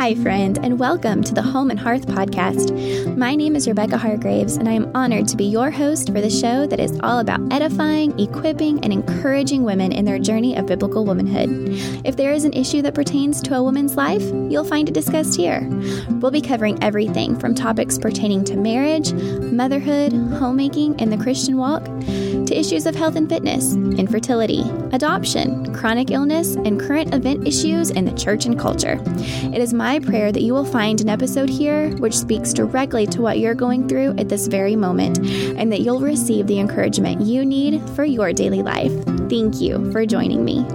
Hi, friend, and welcome to the Home and Hearth podcast. My name is Rebecca Hargraves, and I am honored to be your host for the show that is all about edifying, equipping, and encouraging women in their journey of biblical womanhood. If there is an issue that pertains to a woman's life, you'll find it discussed here. We'll be covering everything from topics pertaining to marriage, motherhood, homemaking, and the Christian walk, to issues of health and fitness, infertility, adoption, chronic illness, and current event issues in the church and culture. It is my prayer that you will find an episode here which speaks directly to what you're going through at this very moment, and that you'll receive the encouragement you need for your daily life. Thank you for joining me.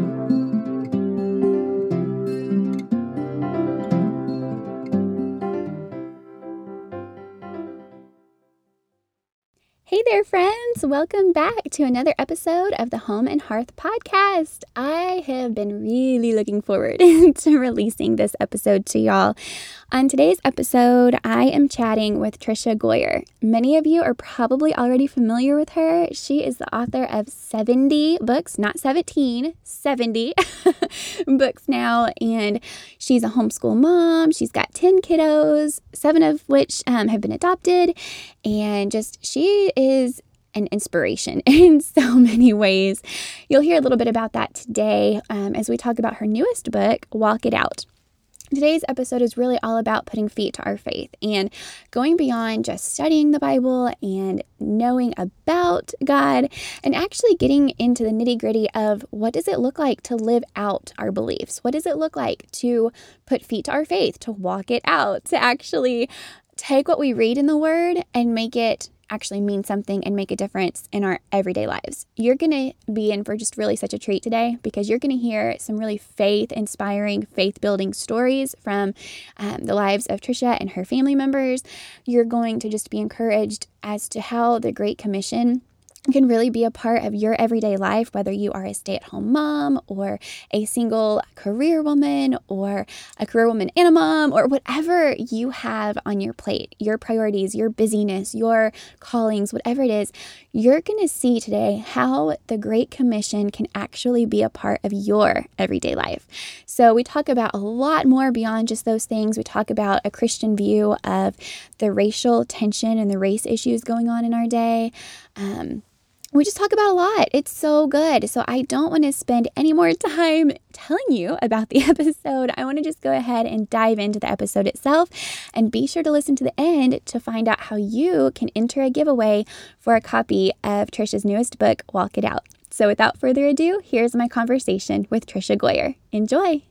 Hey there, friends. Welcome back to another episode of the Home and Hearth podcast. I have been really looking forward to releasing this episode to y'all. On today's episode, I am chatting with Tricia Goyer. Many of you are probably already familiar with her. She is the author of 70 books, not 17, 70 books now, and she's a homeschool mom. She's got 10 kiddos, 7 of which have been adopted, and she is an inspiration in so many ways. You'll hear a little bit about that today as we talk about her newest book, Walk It Out. Today's episode is really all about putting feet to our faith and going beyond just studying the Bible and knowing about God and actually getting into the nitty-gritty of what does it look like to live out our beliefs? What does it look like to put feet to our faith, to walk it out, to actually take what we read in the Word and make it actually mean something and make a difference in our everyday lives. You're going to be in for just really such a treat today because you're going to hear some really faith-inspiring, faith-building stories from the lives of Tricia and her family members. You're going to just be encouraged as to how the Great Commission can really be a part of your everyday life, whether you are a stay-at-home mom or a single career woman or a career woman and a mom or whatever you have on your plate, your priorities, your busyness, your callings, whatever it is, you're going to see today how the Great Commission can actually be a part of your everyday life. So we talk about a lot more beyond just those things. We talk about a Christian view of the racial tension and the race issues going on in our day. We just talk about a lot. It's so good. So I don't want to spend any more time telling you about the episode. I want to just go ahead and dive into the episode itself, and be sure to listen to the end to find out how you can enter a giveaway for a copy of Tricia's newest book, Walk It Out. So without further ado, here's my conversation with Tricia Goyer. Enjoy.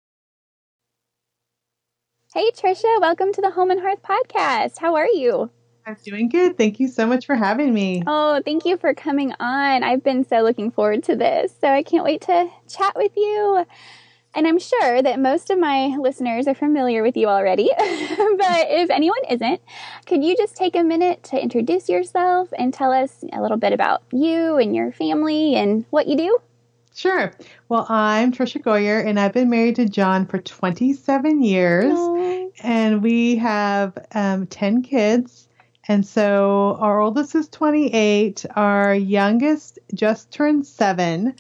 Hey, Tricia, welcome to the Home and Hearth podcast. How are you? I'm doing good. Thank you so much for having me. Oh, thank you for coming on. I've been so looking forward to this, so I can't wait to chat with you. And I'm sure that most of my listeners are familiar with you already, but if anyone isn't, could you just take a minute to introduce yourself and tell us a little bit about you and your family and what you do? Sure. Well, I'm Tricia Goyer, and I've been married to John for 27 years, and we have 10 kids. And so our oldest is 28. Our youngest just turned 7.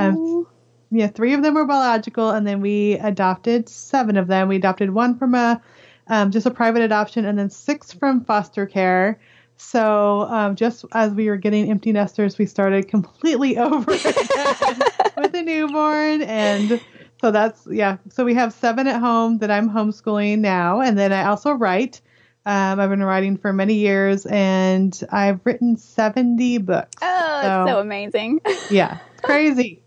3 of them were biological, and then we adopted 7 of them. We adopted 1 from just a private adoption, and then 6 from foster care. So just as we were getting empty nesters, we started completely over again with a newborn. And so So we have 7 at home that I'm homeschooling now. And then I also write. I've been writing for many years, and I've written 70 books. Oh, that's so amazing. Yeah, it's crazy.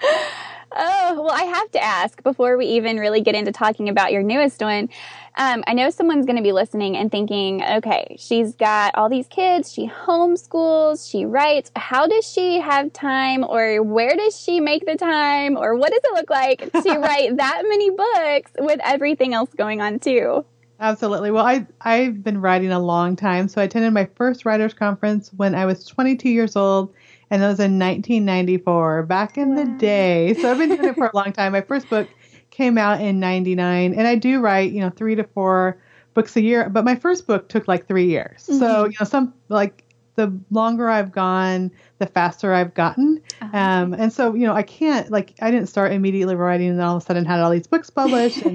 Oh, well, I have to ask before we even really get into talking about your newest one. I know someone's going to be listening and thinking, okay, she's got all these kids, she homeschools, she writes. How does she have time, or where does she make the time, or what does it look like to write that many books with everything else going on too? Absolutely. Well, I've been writing a long time. So I attended my first writers conference when I was 22 years old, and that was in 1994, back in the day. So I've been doing it for a long time. My first book came out in 99, and I do write, 3 to 4 books a year, but my first book took like 3 years. Mm-hmm. So, the longer I've gone, the faster I've gotten. And so, I can't, I didn't start immediately writing and then all of a sudden had all these books published and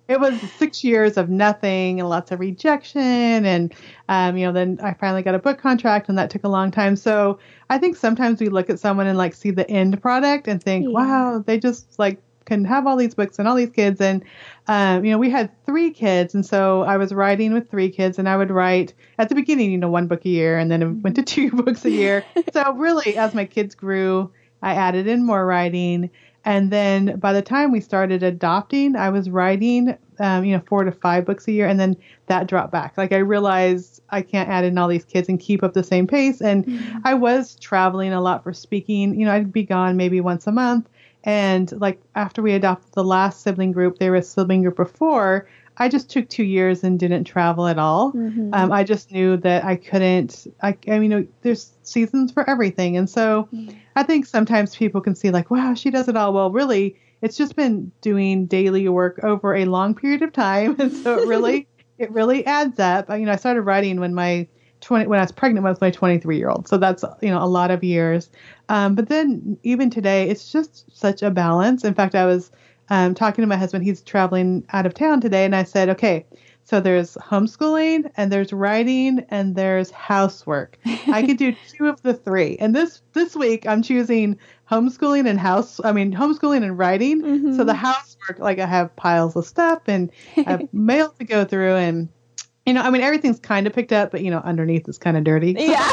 it was 6 years of nothing and lots of rejection. And, then I finally got a book contract and that took a long time. So I think sometimes we look at someone and like see the end product and think, wow, they just like can have all these books and all these kids. And, we had 3 kids. And so I was writing with 3 kids and I would write at the beginning, 1 book a year, and then it went to 2 books a year. So really, as my kids grew, I added in more writing. And then by the time we started adopting, I was writing, 4 to 5 books a year. And then that dropped back. Like I realized I can't add in all these kids and keep up the same pace. And I was traveling a lot for speaking. I'd be gone maybe once a month. And like after we adopted the last sibling group, they were a sibling group before, I just took 2 years and didn't travel at all. I just knew that I couldn't, there's seasons for everything. And so I think sometimes people can see like, wow, she does it all. Well, really, it's just been doing daily work over a long period of time. And so it really adds up. I started writing when I was pregnant with my 23-year-old. So that's, a lot of years. But then even today, it's just such a balance. In fact, I was talking to my husband. He's traveling out of town today. And I said, okay, so there's homeschooling and there's writing and there's housework. I could do 2 of the 3. And this week I'm choosing homeschooling and writing. So the housework, like I have piles of stuff and I have mail to go through and everything's kind of picked up, but, underneath is kind of dirty. Yeah.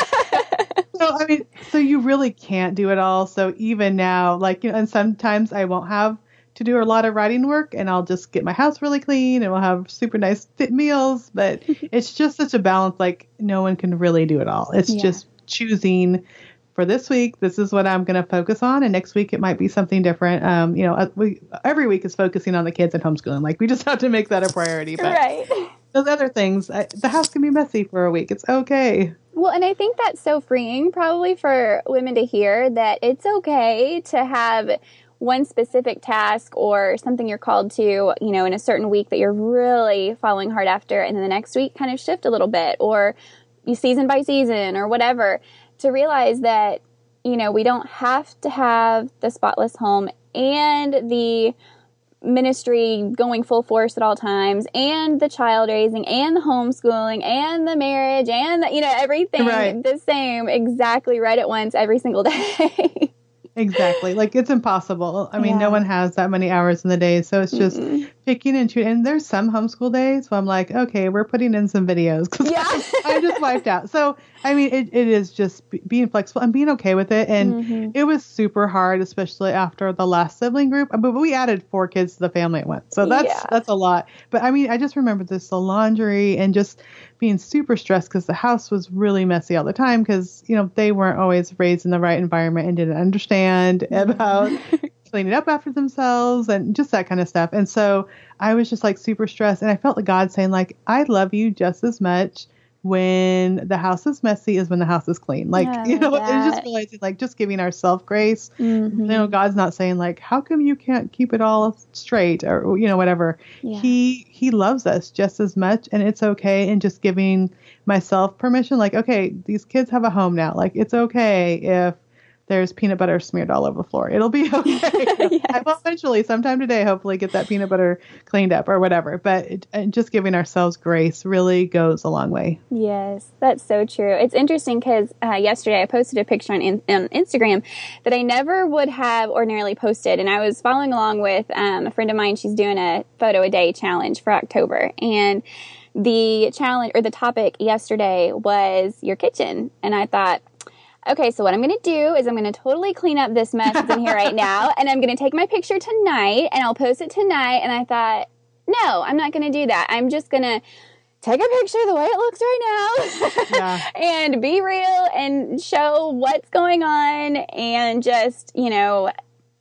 So you really can't do it all. So even now, and sometimes I won't have to do a lot of writing work and I'll just get my house really clean and we'll have super nice meals. But it's just such a balance. Like no one can really do it all. It's just choosing for this week, this is what I'm going to focus on. And next week, it might be something different. Every week is focusing on the kids and homeschooling. Like we just have to make that a priority. But right. Those other things, the house can be messy for a week. It's okay. Well, and I think that's so freeing probably for women to hear that it's okay to have one specific task or something you're called to, in a certain week that you're really following hard after, and then the next week kind of shift a little bit, or you season by season or whatever, to realize that, we don't have to have the spotless home and the ministry going full force at all times and the child raising and the homeschooling and the marriage and everything the same exactly right at once every single day. Exactly. Like it's impossible. No one has that many hours in the day. So it's just picking and choosing. And there's some homeschool days where I'm like, okay, we're putting in some videos because I'm just wiped out. So, it is just being flexible and being okay with it. And it was super hard, especially after the last sibling group. But we added 4 kids to the family at once. So that's a lot. But I just remember the laundry and just being super stressed because the house was really messy all the time because, they weren't always raised in the right environment and didn't understand about cleaning up after themselves and just that kind of stuff. And so I was just like super stressed. And I felt like God saying like, I love you just as much when the house is messy as when the house is clean. Like, it's just realizing like just giving ourselves grace. God's not saying like, how come you can't keep it all straight or, whatever. Yeah. He loves us just as much and it's okay. And just giving myself permission, like, okay, these kids have a home now. Like, it's okay if there's peanut butter smeared all over the floor. It'll be okay. Yes. I will eventually, sometime today, hopefully get that peanut butter cleaned up or whatever. But just giving ourselves grace really goes a long way. Yes, that's so true. It's interesting because yesterday I posted a picture on Instagram that I never would have ordinarily posted. And I was following along with a friend of mine. She's doing a photo a day challenge for October. And the challenge or the topic yesterday was your kitchen. And I thought, okay, so what I'm going to do is I'm going to totally clean up this mess that's in here right now, and I'm going to take my picture tonight, and I'll post it tonight. And I thought, no, I'm not going to do that. I'm just going to take a picture the way it looks right now and be real and show what's going on and just, like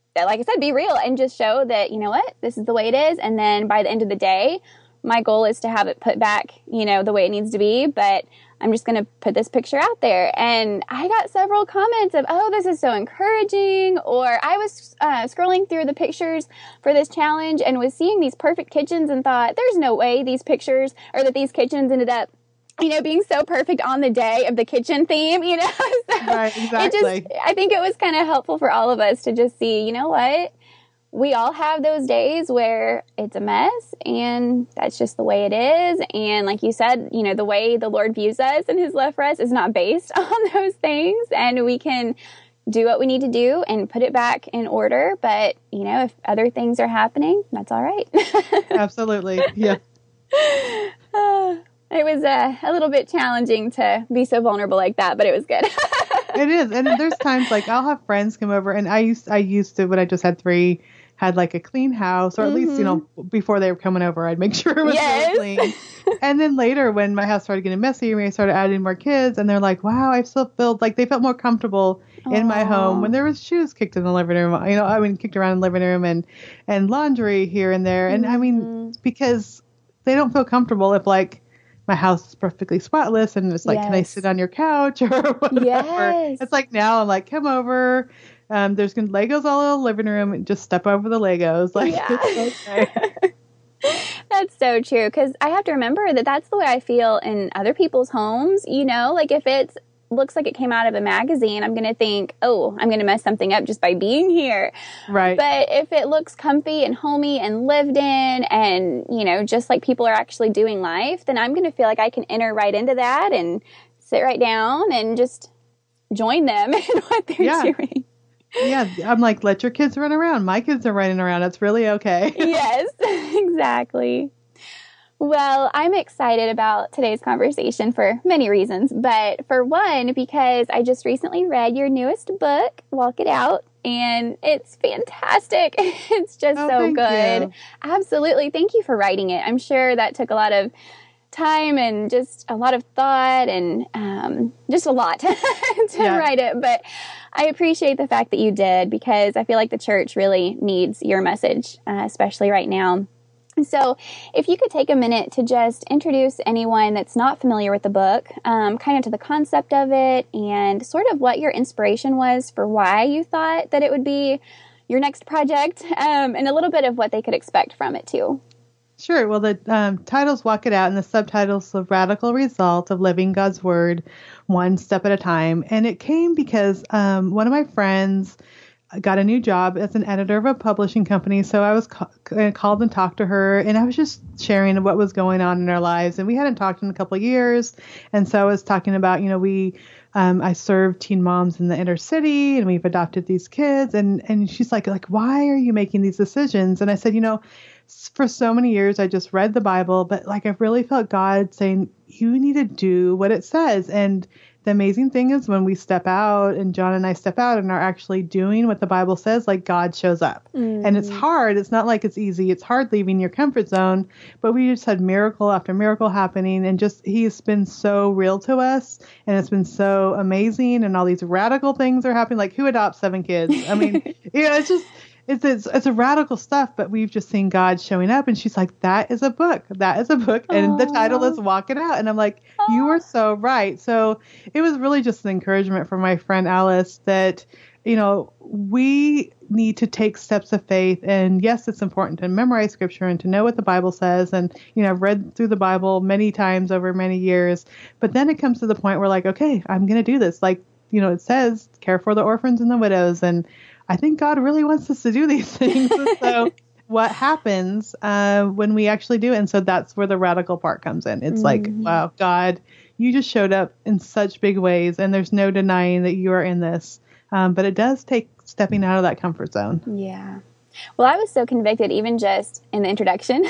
I said, be real and just show that, this is the way it is. And then by the end of the day, my goal is to have it put back, the way it needs to be, but I'm just going to put this picture out there. And I got several comments of, oh, this is so encouraging. Or I was scrolling through the pictures for this challenge and was seeing these perfect kitchens and thought, there's no way these pictures or that these kitchens ended up, being so perfect on the day of the kitchen theme, So right, exactly. I think it was kind of helpful for all of us to just see, we all have those days where it's a mess, and that's just the way it is. And like you said, you know, the way the Lord views us and his love for us is not based on those things. And we can do what we need to do and put it back in order. But, you know, if other things are happening, that's all right. Absolutely. Yeah. It was a little bit challenging to be so vulnerable like that, but it was good. It is. And there's times like I'll have friends come over, and I used to, when I just had 3, had like a clean house, or at least, you know, before they were coming over, I'd make sure it was really clean. And then later when my house started getting messy, we started adding more kids, and they're like, wow, I still felt like they felt more comfortable in my home when there was shoes kicked in the living room, you know, I mean, kicked around in the living room, and laundry here and there. And I mean, because they don't feel comfortable if like my house is perfectly spotless and it's like, can I sit on your couch or whatever? Yes. It's like, now I'm like, come over. There's Legos all in the living room, and just step over the Legos. Like, it's okay. That's so true. Because I have to remember that that's the way I feel in other people's homes. You know, like if it looks like it came out of a magazine, I'm going to think, oh, I'm going to mess something up just by being here. Right. But if it looks comfy and homey and lived in, and, you know, just like people are actually doing life, then I'm going to feel like I can enter right into that and sit right down and just join them in what they're doing. Yeah, I'm like, let your kids run around. My kids are running around. It's really okay. Yes, exactly. Well, I'm excited about today's conversation for many reasons. But for one, because I just recently read your newest book, Walk It Out, and it's fantastic. It's just so good. You. Absolutely. Thank you for writing it. I'm sure that took a lot of time and just a lot of thought and just a lot to write it. But I appreciate the fact that you did, because I feel like the church really needs your message, especially right now. So if you could take a minute to just introduce anyone that's not familiar with the book, kind of to the concept of it and sort of what your inspiration was for why you thought that it would be your next project, and a little bit of what they could expect from it too. Sure. Well, the title's Walk It Out, and the subtitle's The Radical Result of Living God's Word One Step at a Time. And it came because one of my friends got a new job as an editor of a publishing company. So I was called and talked to her, and I was just sharing what was going on in our lives. And we hadn't talked in a couple of years. And so I was talking about, you know, I serve teen moms in the inner city, and we've adopted these kids. And she's like, why are you making these decisions? And I said, you know, for so many years, I just read the Bible, but like I've really felt God saying, you need to do what it says. And the amazing thing is when we step out, and John and I step out and are actually doing what the Bible says, like God shows up. And it's hard. It's not like it's easy. It's hard leaving your comfort zone, but we just had miracle after miracle happening, and just he's been so real to us, and it's been so amazing, and all these radical things are happening. Like, who adopts 7 kids? I mean, you know, it's just it's a radical stuff, but we've just seen God showing up. And she's like, that is a book. That is a book. And the title is Walk It Out. And I'm like, you are so right. So it was really just an encouragement for my friend Alice that, you know, we need to take steps of faith. And yes, it's important to memorize scripture and to know what the Bible says. And, you know, I've read through the Bible many times over many years. But then it comes to the point where like, okay, I'm going to do this. Like, you know, it says care for the orphans and the widows. And I think God really wants us to do these things. So what happens when we actually do it? And so that's where the radical part comes in. It's like, wow, God, you just showed up in such big ways, and there's no denying that you are in this. But it does take stepping out of that comfort zone. Yeah. Well, I was so convicted even just in the introduction,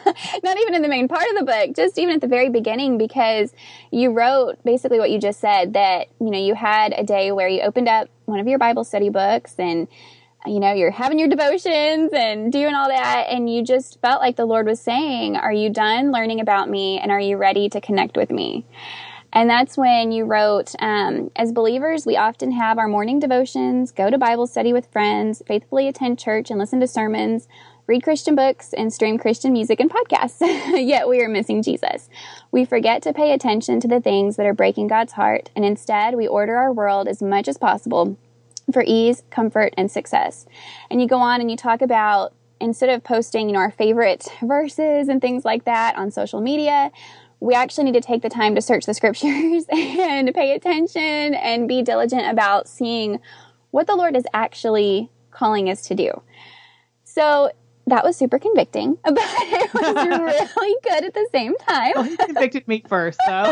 not even in the main part of the book, just even at the very beginning, because you wrote basically what you just said, that, you know, you had a day where you opened up one of your Bible study books and, you know, you're having your devotions and doing all that. And you just felt like the Lord was saying, are you done learning about me? And are you ready to connect with me? And that's when you wrote, as believers, we often have our morning devotions, go to Bible study with friends, faithfully attend church and listen to sermons, read Christian books, and stream Christian music and podcasts. Yet we are missing Jesus. We forget to pay attention to the things that are breaking God's heart, and instead we order our world as much as possible for ease, comfort, and success. And you go on and you talk about, instead of posting, you know, our favorite verses and things like that on social media, we actually need to take the time to search the scriptures and pay attention and be diligent about seeing what the Lord is actually calling us to do. So that was super convicting, but it was really good at the same time. Well, he convicted me first, so.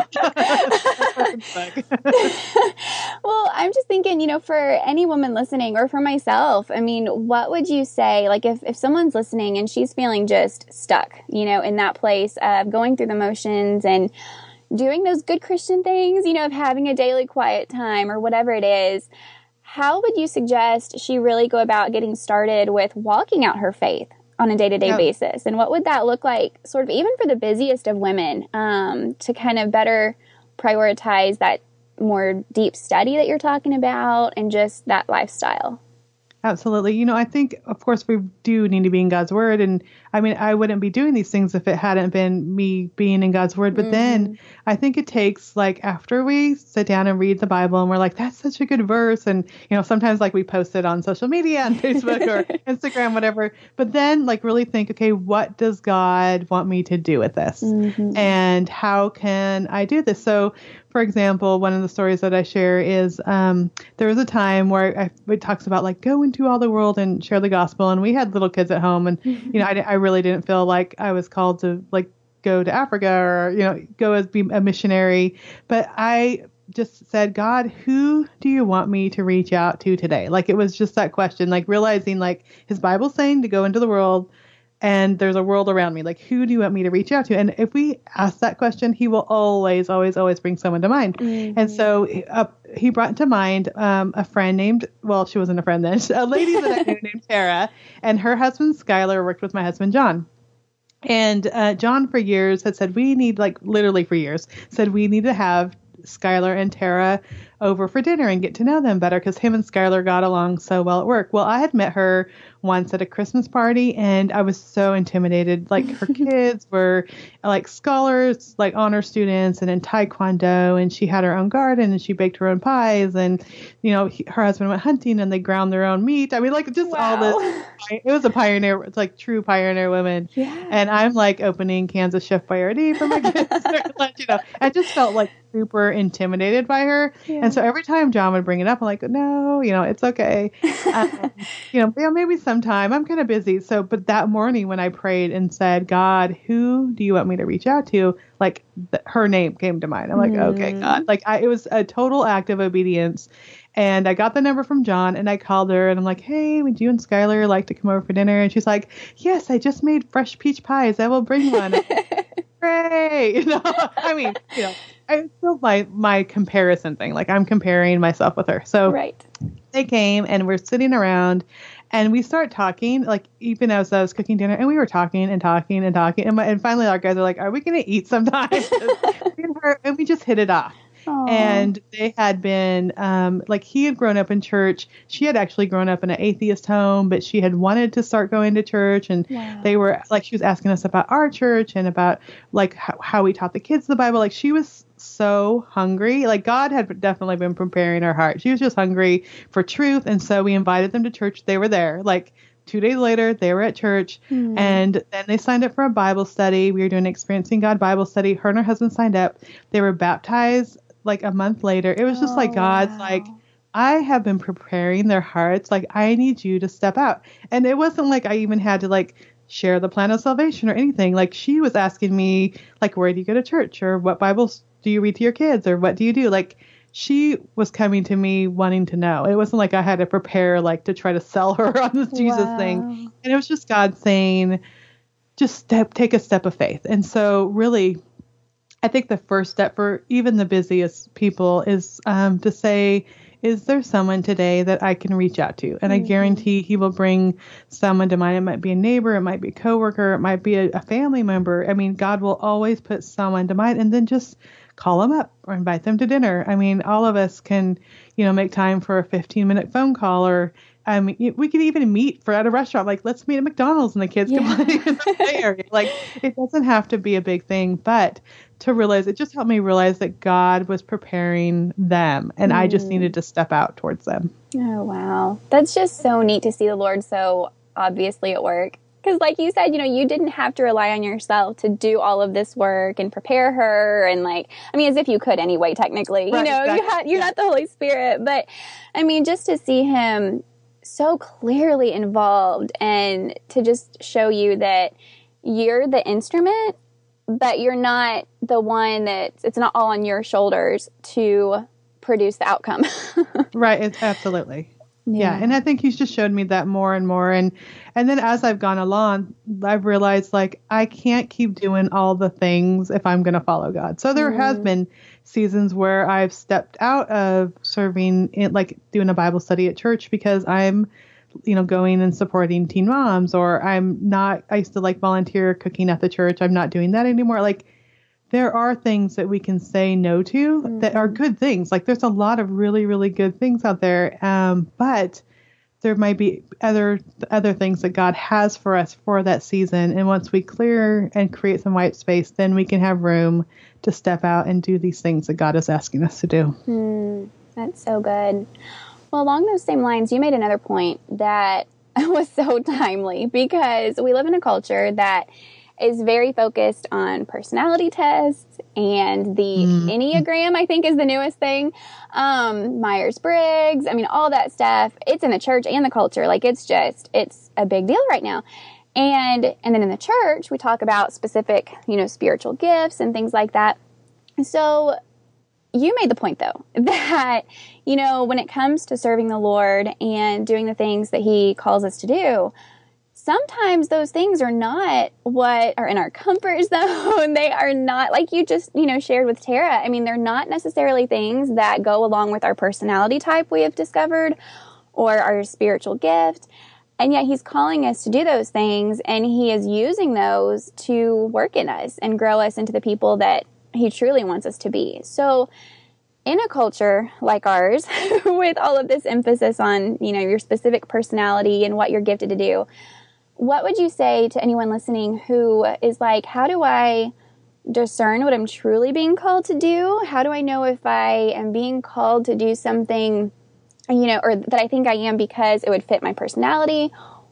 Well, I'm just thinking, for any woman listening or for myself, I mean, what would you say, like if someone's listening and she's feeling just stuck, in that place of going through the motions and doing those good Christian things, of having a daily quiet time or whatever it is, how would you suggest she really go about getting started with walking out her faith on a day-to-day basis? And what would that look like sort of even for the busiest of women to kind of better prioritize that more deep study that you're talking about and just that lifestyle? Absolutely. I think, of course, we do need to be in God's Word. And I mean, I wouldn't be doing these things if it hadn't been me being in God's Word. But then I think it takes, after we sit down and read the Bible and we're like, that's such a good verse. And, sometimes we post it on social media, on Facebook or Instagram, whatever. But then really think, okay, what does God want me to do with this? And how can I do this? So, for example, one of the stories that I share is there was a time where it talks about go into all the world and share the gospel. And we had little kids at home. And, I really didn't feel like I was called to go to Africa or, go as be a missionary. But I just said, God, who do you want me to reach out to today? It was just that question, realizing his Bible's saying to go into the world. And there's a world around me. Who do you want me to reach out to? And if we ask that question, he will always, always, always bring someone to mind. And so he brought to mind a friend named, well, she wasn't a friend then, a lady that I knew named Tara. And her husband, Skylar, worked with my husband, John. And John for years had said, we need, literally for years, said we need to have Skylar and Tara over for dinner and get to know them better because him and Skylar got along so well at work. Well, I had met her once at a Christmas party and I was so intimidated. Her kids were scholars, honor students and in Taekwondo, and she had her own garden and she baked her own pies and, her husband went hunting and they ground their own meat. I mean, just all this. It was a pioneer. It's true pioneer women. Yeah. And I'm opening cans of Chef Boyardee for my kids. I just felt super intimidated by her. Yeah. And so every time John would bring it up, I'm no, it's okay. Maybe sometime. I'm kind of busy. So, but that morning when I prayed and said, God, who do you want me to reach out to? Her name came to mind. I'm okay, God. It was a total act of obedience. And I got the number from John and I called her and I'm hey, would you and Skylar like to come over for dinner? And she's yes, I just made fresh peach pies. I will bring one. Great. I mean, I still my comparison thing. I'm comparing myself with her. So they came and we're sitting around and we start talking, even as I was cooking dinner, and we were talking and talking and talking. And finally our guys are are we going to eat sometime? And we just hit it off. Aww. And they had been, he had grown up in church. She had actually grown up in an atheist home, but she had wanted to start going to church. And they were she was asking us about our church and about how we taught the kids the Bible. She was so hungry. God had definitely been preparing her heart. She was just hungry for truth. And so we invited them to church. They were there. 2 days later, they were at church and then they signed up for a Bible study. We were doing Experiencing God Bible study. Her and her husband signed up. They were baptized a month later. It was just God's I have been preparing their hearts. I need you to step out. And it wasn't I even had to share the plan of salvation or anything. She was asking me where do you go to church or what Bibles do you read to your kids or what do you do? She was coming to me wanting to know. It wasn't I had to prepare to try to sell her on this Jesus thing. And it was just God saying, just take a step of faith. And so really, I think the first step for even the busiest people is to say, is there someone today that I can reach out to? And I guarantee he will bring someone to mind. It might be a neighbor, it might be a coworker, it might be a family member. I mean, God will always put someone to mind, and then just call them up or invite them to dinner. I mean, all of us can, make time for a 15-minute phone call, or we could even meet at a restaurant. Let's meet at McDonald's and the kids can play in the Bay Area. It doesn't have to be a big thing, but to realize, it just helped me realize that God was preparing them and I just needed to step out towards them. Oh, wow. That's just so neat to see the Lord so obviously at work. Because like you said, you didn't have to rely on yourself to do all of this work and prepare her. And as if you could anyway, technically, right, exactly. You're not the Holy Spirit. But just to see him so clearly involved, and to just show you that you're the instrument, but you're not the one it's not all on your shoulders to produce the outcome. Right. It's absolutely. Yeah. And I think he's just showed me that more and more. And then as I've gone along, I've realized like I can't keep doing all the things if I'm going to follow God. So there has been seasons where I've stepped out of serving like doing a Bible study at church because I'm, going and supporting teen moms, or I used to like volunteer cooking at the church. I'm not doing that anymore. Like there are things that we can say no to that are good things. Like there's a lot of really, really good things out there. But there might be other things that God has for us for that season. And once we clear and create some white space, then we can have room to step out and do these things that God is asking us to do. That's so good. Well, along those same lines, you made another point that was so timely, because we live in a culture that is very focused on personality tests, and the Enneagram, I think, is the newest thing. Myers-Briggs, I mean, all that stuff. It's in the church and the culture. Like, it's a big deal right now. And then in the church, we talk about specific, spiritual gifts and things like that. So you made the point, though, that, when it comes to serving the Lord and doing the things that he calls us to do, sometimes those things are not what are in our comfort zone. They are not, like you just, shared with Tara. I mean, they're not necessarily things that go along with our personality type we have discovered or our spiritual gift. And yet he's calling us to do those things, and he is using those to work in us and grow us into the people that he truly wants us to be. So in a culture like ours, with all of this emphasis on, your specific personality and what you're gifted to do, what would you say to anyone listening who is like, how do I discern what I'm truly being called to do? How do I know if I am being called to do something, or that I think I am because it would fit my personality?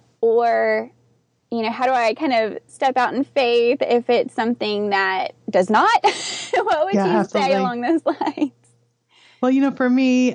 Or, how do I kind of step out in faith if it's something that does not? What would you say along those lines? Well, for me,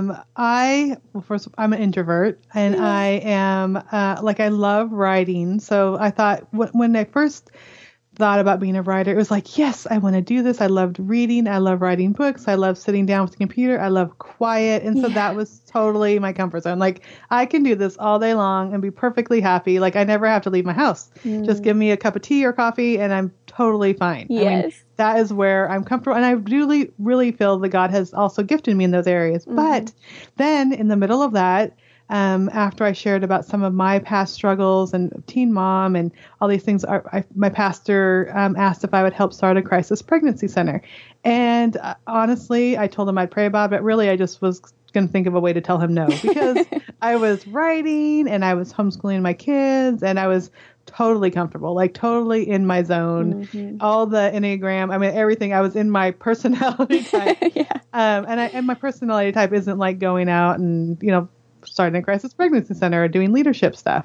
first, I'm an introvert, and I am, I love writing. So I thought when I first thought about being a writer, it was like, yes, I want to do this. I loved reading. I love writing books. I love sitting down with the computer. I love quiet. And so that was totally my comfort zone. Like, I can do this all day long and be perfectly happy. Like, I never have to leave my house. Just give me a cup of tea or coffee and I'm totally fine. Yes. I mean, that is where I'm comfortable. And I really, really feel that God has also gifted me in those areas. But then in the middle of that, after I shared about some of my past struggles and teen mom and all these things, my pastor asked if I would help start a crisis pregnancy center. And honestly, I told him I'd pray about it, but really I just was going to think of a way to tell him no, because I was writing and I was homeschooling my kids and I was totally comfortable, like totally in my zone. All the Enneagram, I mean, everything. I was in my personality type. And my personality type isn't like going out and, starting a crisis pregnancy center or doing leadership stuff.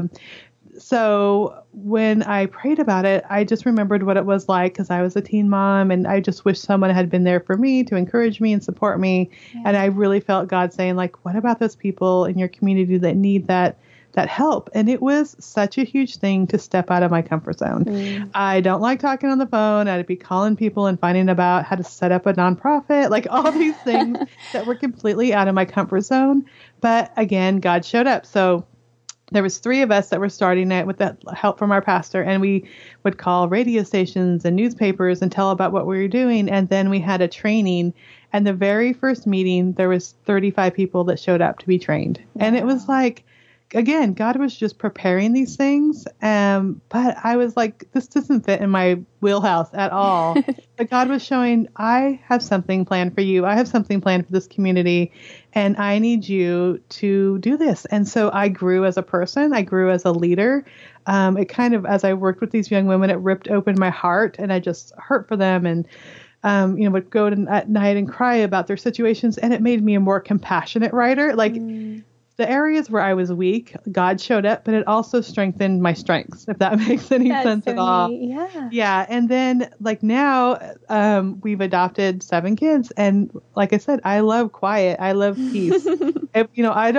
So when I prayed about it, I just remembered what it was like, because I was a teen mom and I just wish someone had been there for me to encourage me and support me. And I really felt God saying, like, what about those people in your community that need that help? And it was such a huge thing to step out of my comfort zone. I don't like talking on the phone. I'd be calling people and finding about how to set up a nonprofit, like all these things that were completely out of my comfort zone. But again, God showed up. So there was 3 of us that were starting it with that help from our pastor, and we would call radio stations and newspapers and tell about what we were doing. And then we had a training, and the very first meeting, there was 35 people that showed up to be trained. Wow. And it was like, again, God was just preparing these things. But I was like, this doesn't fit in my wheelhouse at all. But God was showing, I have something planned for you. I have something planned for this community, and I need you to do this. And so I grew as a person. I grew as a leader. It kind of, as I worked with these young women, it ripped open my heart, and I just hurt for them and would go at night and cry about their situations. And it made me a more compassionate writer. Like, the areas where I was weak, God showed up, but it also strengthened my strengths, if that makes any sense at all. Yeah. And then now we've adopted 7 kids. And like I said, I love quiet. I love peace.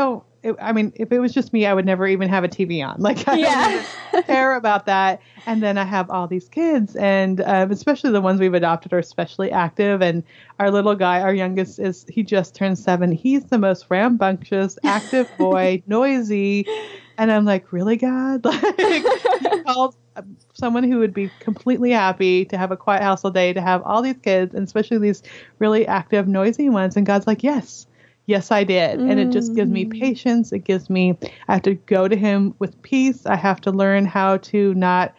if it was just me, I would never even have a TV on. Like, I don't even care about that. And then I have all these kids, and especially the ones we've adopted are especially active. And our little guy, our youngest, he just turned 7. He's the most rambunctious, active boy, noisy. And I'm like, really, God? Like, you called someone who would be completely happy to have a quiet house all day, to have all these kids, and especially these really active, noisy ones. And God's like, yes, I did. And it just gives me patience. It gives me, I have to go to him with peace. I have to learn how to not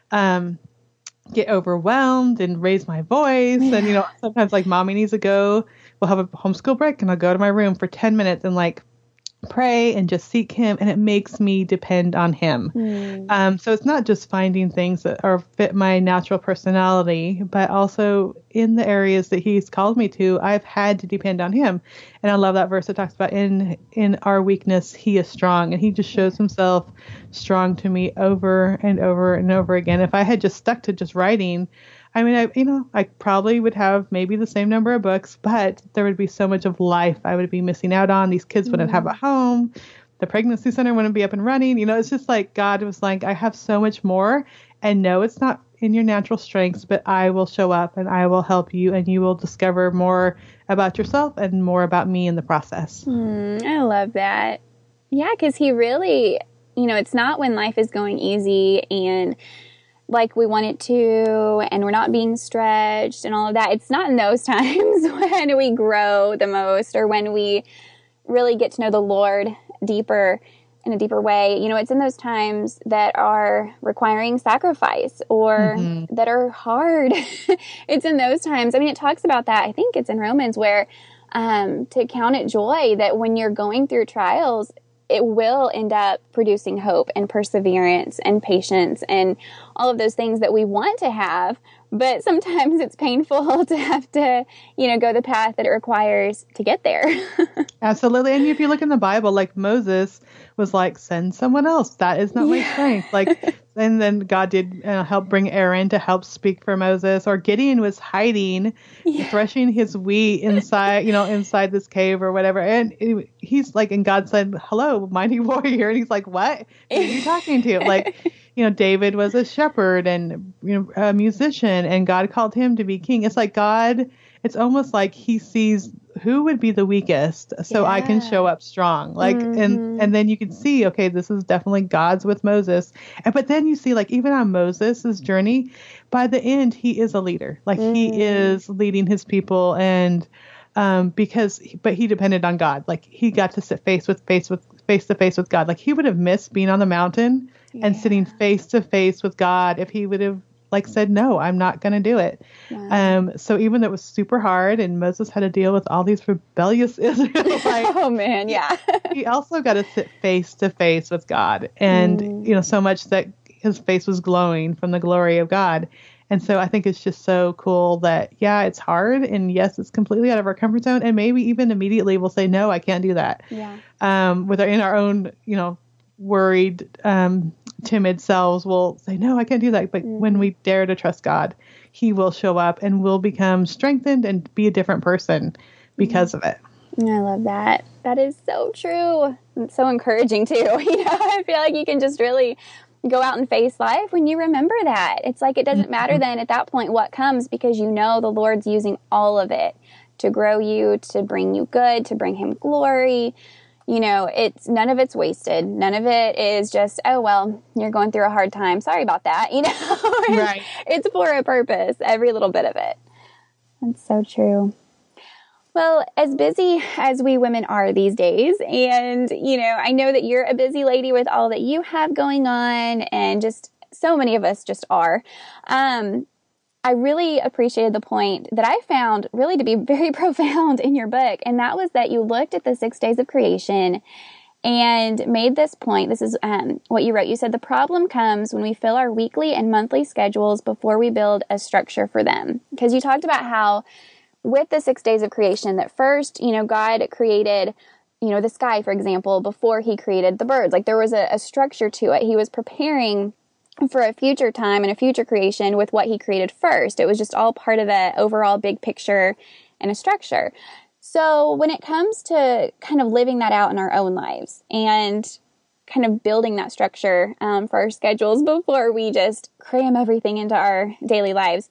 get overwhelmed and raise my voice. Yeah. And, sometimes like mommy needs to go, we'll have a homeschool break and I'll go to my room for 10 minutes and like pray and just seek him, and it makes me depend on him. So it's not just finding things that are fit my natural personality, but also in the areas that he's called me to, I've had to depend on him. And I love that verse that talks about in our weakness, he is strong, and he just shows himself strong to me over and over and over again. If I had just stuck to just writing, I mean, I probably would have maybe the same number of books, but there would be so much of life I would be missing out on. These kids wouldn't have a home. The pregnancy center wouldn't be up and running. It's just like God was like, I have so much more. And no, it's not in your natural strengths, but I will show up and I will help you, and you will discover more about yourself and more about me in the process. I love that. Yeah, because he really, it's not when life is going easy and like we want it to, and we're not being stretched and all of that. It's not in those times when we grow the most, or when we really get to know the Lord deeper, in a deeper way. It's in those times that are requiring sacrifice, or that are hard. It's in those times. I mean, it talks about that. I think it's in Romans, where to count it joy that when you're going through trials, it will end up producing hope and perseverance and patience and all of those things that we want to have. But sometimes it's painful to have to, go the path that it requires to get there. Absolutely. And if you look in the Bible, like Moses was like, send someone else. That is not my strength. Like, and then God did help bring Aaron to help speak for Moses. Or Gideon was hiding, threshing his wheat inside, inside this cave or whatever. And he's like, and God said, hello, mighty warrior. And he's like, what? Who are you talking to? Like, David was a shepherd and, a musician, and God called him to be king. It's like God, it's almost like he sees who would be the weakest so I can show up strong. Like, and then you can see, okay, this is definitely God's with Moses. But then you see, like, even on Moses' journey, by the end, he is a leader. Like, he is leading his people, and but he depended on God. Like, he got to sit face to face with God. Like, he would have missed being on the mountain and sitting face to face with God if he would have said, no, I'm not going to do it. Yeah. So even though it was super hard and Moses had to deal with all these rebellious Israelites, oh man, yeah, he also got to sit face to face with God, and so much that his face was glowing from the glory of God. And so I think it's just so cool that, yeah, it's hard, and yes, it's completely out of our comfort zone, and maybe even immediately we'll say, no, I can't do that. Yeah. In our own, worried, timid selves will say, no, I can't do that. But when we dare to trust God, he will show up and we'll become strengthened and be a different person because of it. I love that. That is so true. It's so encouraging too. I feel like you can just really go out and face life when you remember that. It's like, it doesn't matter then at that point what comes, because the Lord's using all of it to grow you, to bring you good, to bring him glory. It's none of it's wasted. None of it is just, oh, well, you're going through a hard time. Sorry about that. Right. It's for a purpose, every little bit of it. That's so true. Well, as busy as we women are these days, and, I know that you're a busy lady with all that you have going on, and just so many of us just are. I really appreciated the point that I found really to be very profound in your book, and that was that you looked at the 6 days of creation and made this point. This is what you wrote. You said, the problem comes when we fill our weekly and monthly schedules before we build a structure for them. Because you talked about how with the 6 days of creation, that first, God created, the sky, for example, before he created the birds. Like, there was a structure to it. He was preparing for a future time and a future creation with what he created first. It was just all part of an overall big picture and a structure. So when it comes to kind of living that out in our own lives and kind of building that structure for our schedules before we just cram everything into our daily lives,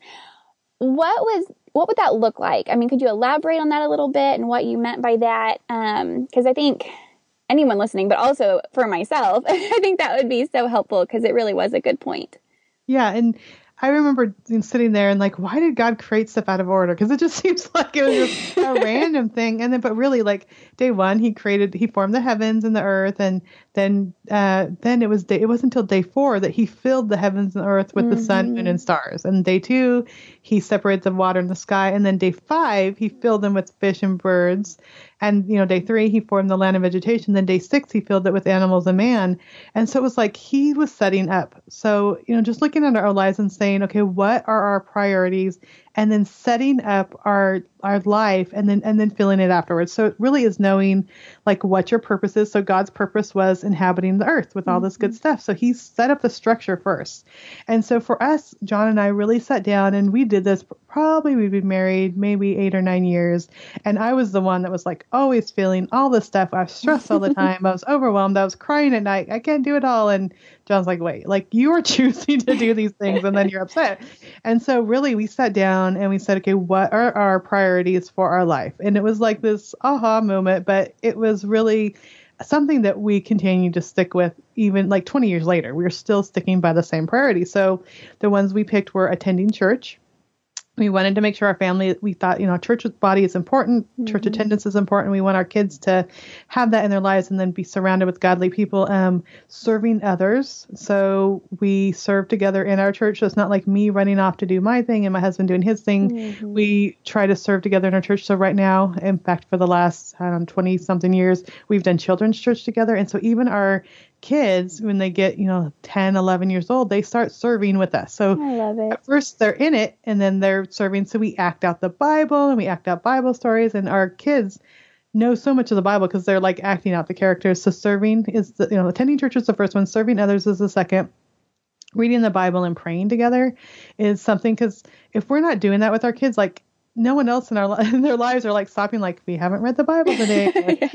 what would that look like? I mean, could you elaborate on that a little bit and what you meant by that? Because I think anyone listening, but also for myself, I think that would be so helpful because it really was a good point. Yeah. And I remember sitting there and like, why did God create stuff out of order? Because it just seems like it was just a random thing. And then, but really, like day one, he formed the heavens and the earth, and then it wasn't until day 4 that he filled the heavens and earth with the sun, moon, and stars. And day 2, he separated the water and the sky. And then day 5, he filled them with fish and birds. And, day 3, he formed the land and vegetation. Then day 6, he filled it with animals and man. And so it was like he was setting up. So, just looking at our lives and saying, okay, what are our priorities? And then setting up our life and then filling it afterwards. So it really is knowing like what your purpose is. So God's purpose was inhabiting the earth with all this good stuff. So he set up the structure first. And so for us, John and I really sat down and we did this. Probably we'd been married maybe 8 or 9 years. And I was the one that was like always feeling all this stuff. I was stressed all the time. I was overwhelmed. I was crying at night. I can't do it all. And John's like, wait, like you are choosing to do these things and then you're upset. And so really we sat down and we said, okay, what are our priorities for our life? And it was like this aha moment, but it was really something that we continue to stick with even like 20 years later. We're still sticking by the same priority. So the ones we picked were attending church. We wanted to make sure our family, we thought, church body is important. Church attendance is important. We want our kids to have that in their lives and then be surrounded with godly people, serving others. So we serve together in our church. So it's not like me running off to do my thing and my husband doing his thing. We try to serve together in our church. So right now, in fact, for the last 20 something years, we've done children's church together. And so even our kids, when they get, 10, 11 years old, they start serving with us. So I love it. At first they're in it and then they're serving. So we act out the Bible and we act out Bible stories, and our kids know so much of the Bible because they're like acting out the characters. So serving is attending church is the first one. Serving others is the second. Reading the Bible and praying together is something, because if we're not doing that with our kids, like no one else in their lives are like stopping, like, we haven't read the Bible today.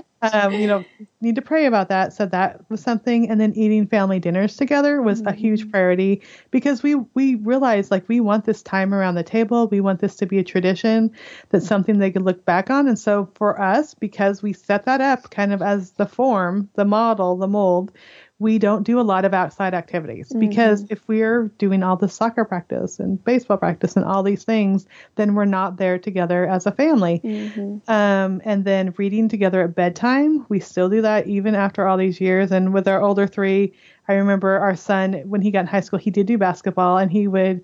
Need to pray about that. So that was something. And then eating family dinners together was a huge priority, because we realized like we want this time around the table. We want this to be a tradition, that's something they could look back on. And so for us, because we set that up kind of as the form, the model, the mold, we don't do a lot of outside activities, because if we're doing all the soccer practice and baseball practice and all these things, then we're not there together as a family. And then reading together at bedtime, we still do that even after all these years. And with our older 3, I remember our son, when he got in high school, he did do basketball, and he would,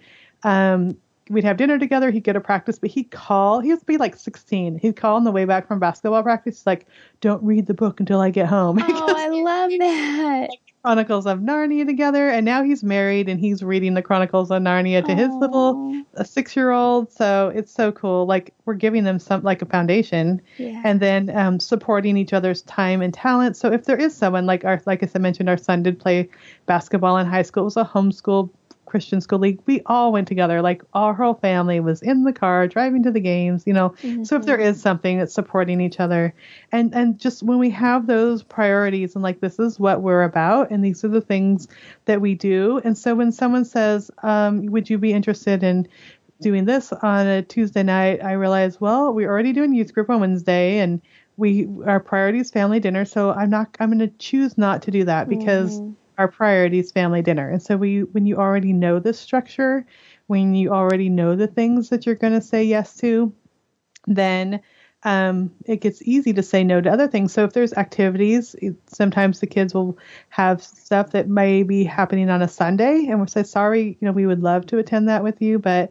we'd have dinner together. He'd go to practice, but he used to be like 16. He'd call on the way back from basketball practice, like, don't read the book until I get home. Oh, I love that. Chronicles of Narnia together. And now he's married and he's reading the Chronicles of Narnia to his little 6-year-old. So it's so cool. Like, we're giving them some, like, a foundation, and then supporting each other's time and talent. So if there is someone like I mentioned, our son did play basketball in high school. It was a homeschool Christian school league. We all went together, like our whole family was in the car driving to the games, So if there is something that's supporting each other, and just when we have those priorities and like, this is what we're about and these are the things that we do. And so when someone says, would you be interested in doing this on a Tuesday night, I realize, well, we're already doing youth group on Wednesday, and our priority is family dinner. So I'm going to choose not to do that, because our priority is family dinner. And so when you already know the structure, when you already know the things that you're going to say yes to, then it gets easy to say no to other things. So if there's activities, sometimes the kids will have stuff that may be happening on a Sunday, and we'll say, sorry, we would love to attend that with you, but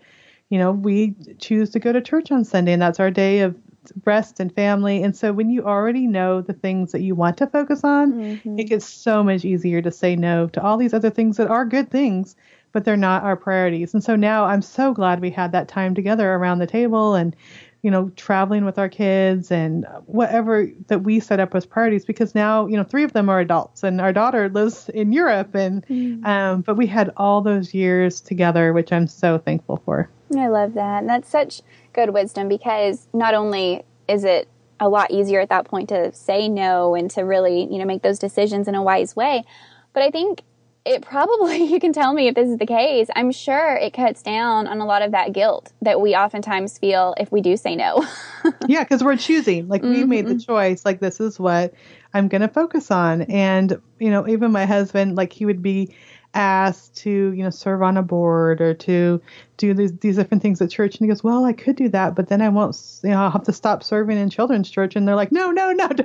we choose to go to church on Sunday, and that's our day of rest and family. And so when you already know the things that you want to focus on, it gets so much easier to say no to all these other things that are good things, but they're not our priorities. And so now I'm so glad we had that time together around the table, and traveling with our kids and whatever that we set up as priorities, because now 3 of them are adults, and our daughter lives in Europe, and but we had all those years together, which I'm so thankful for. I love that. And that's such good wisdom, because not only is it a lot easier at that point to say no and to really, make those decisions in a wise way. But I think it probably, you can tell me if this is the case, I'm sure it cuts down on a lot of that guilt that we oftentimes feel if we do say no. Yeah, because we're choosing. Like, we made the choice. Like, this is what I'm going to focus on. And, even my husband, like, he would be asked to, serve on a board or to do these different things at church. And he goes, well, I could do that, but then I won't, I'll have to stop serving in children's church. And they're like, no,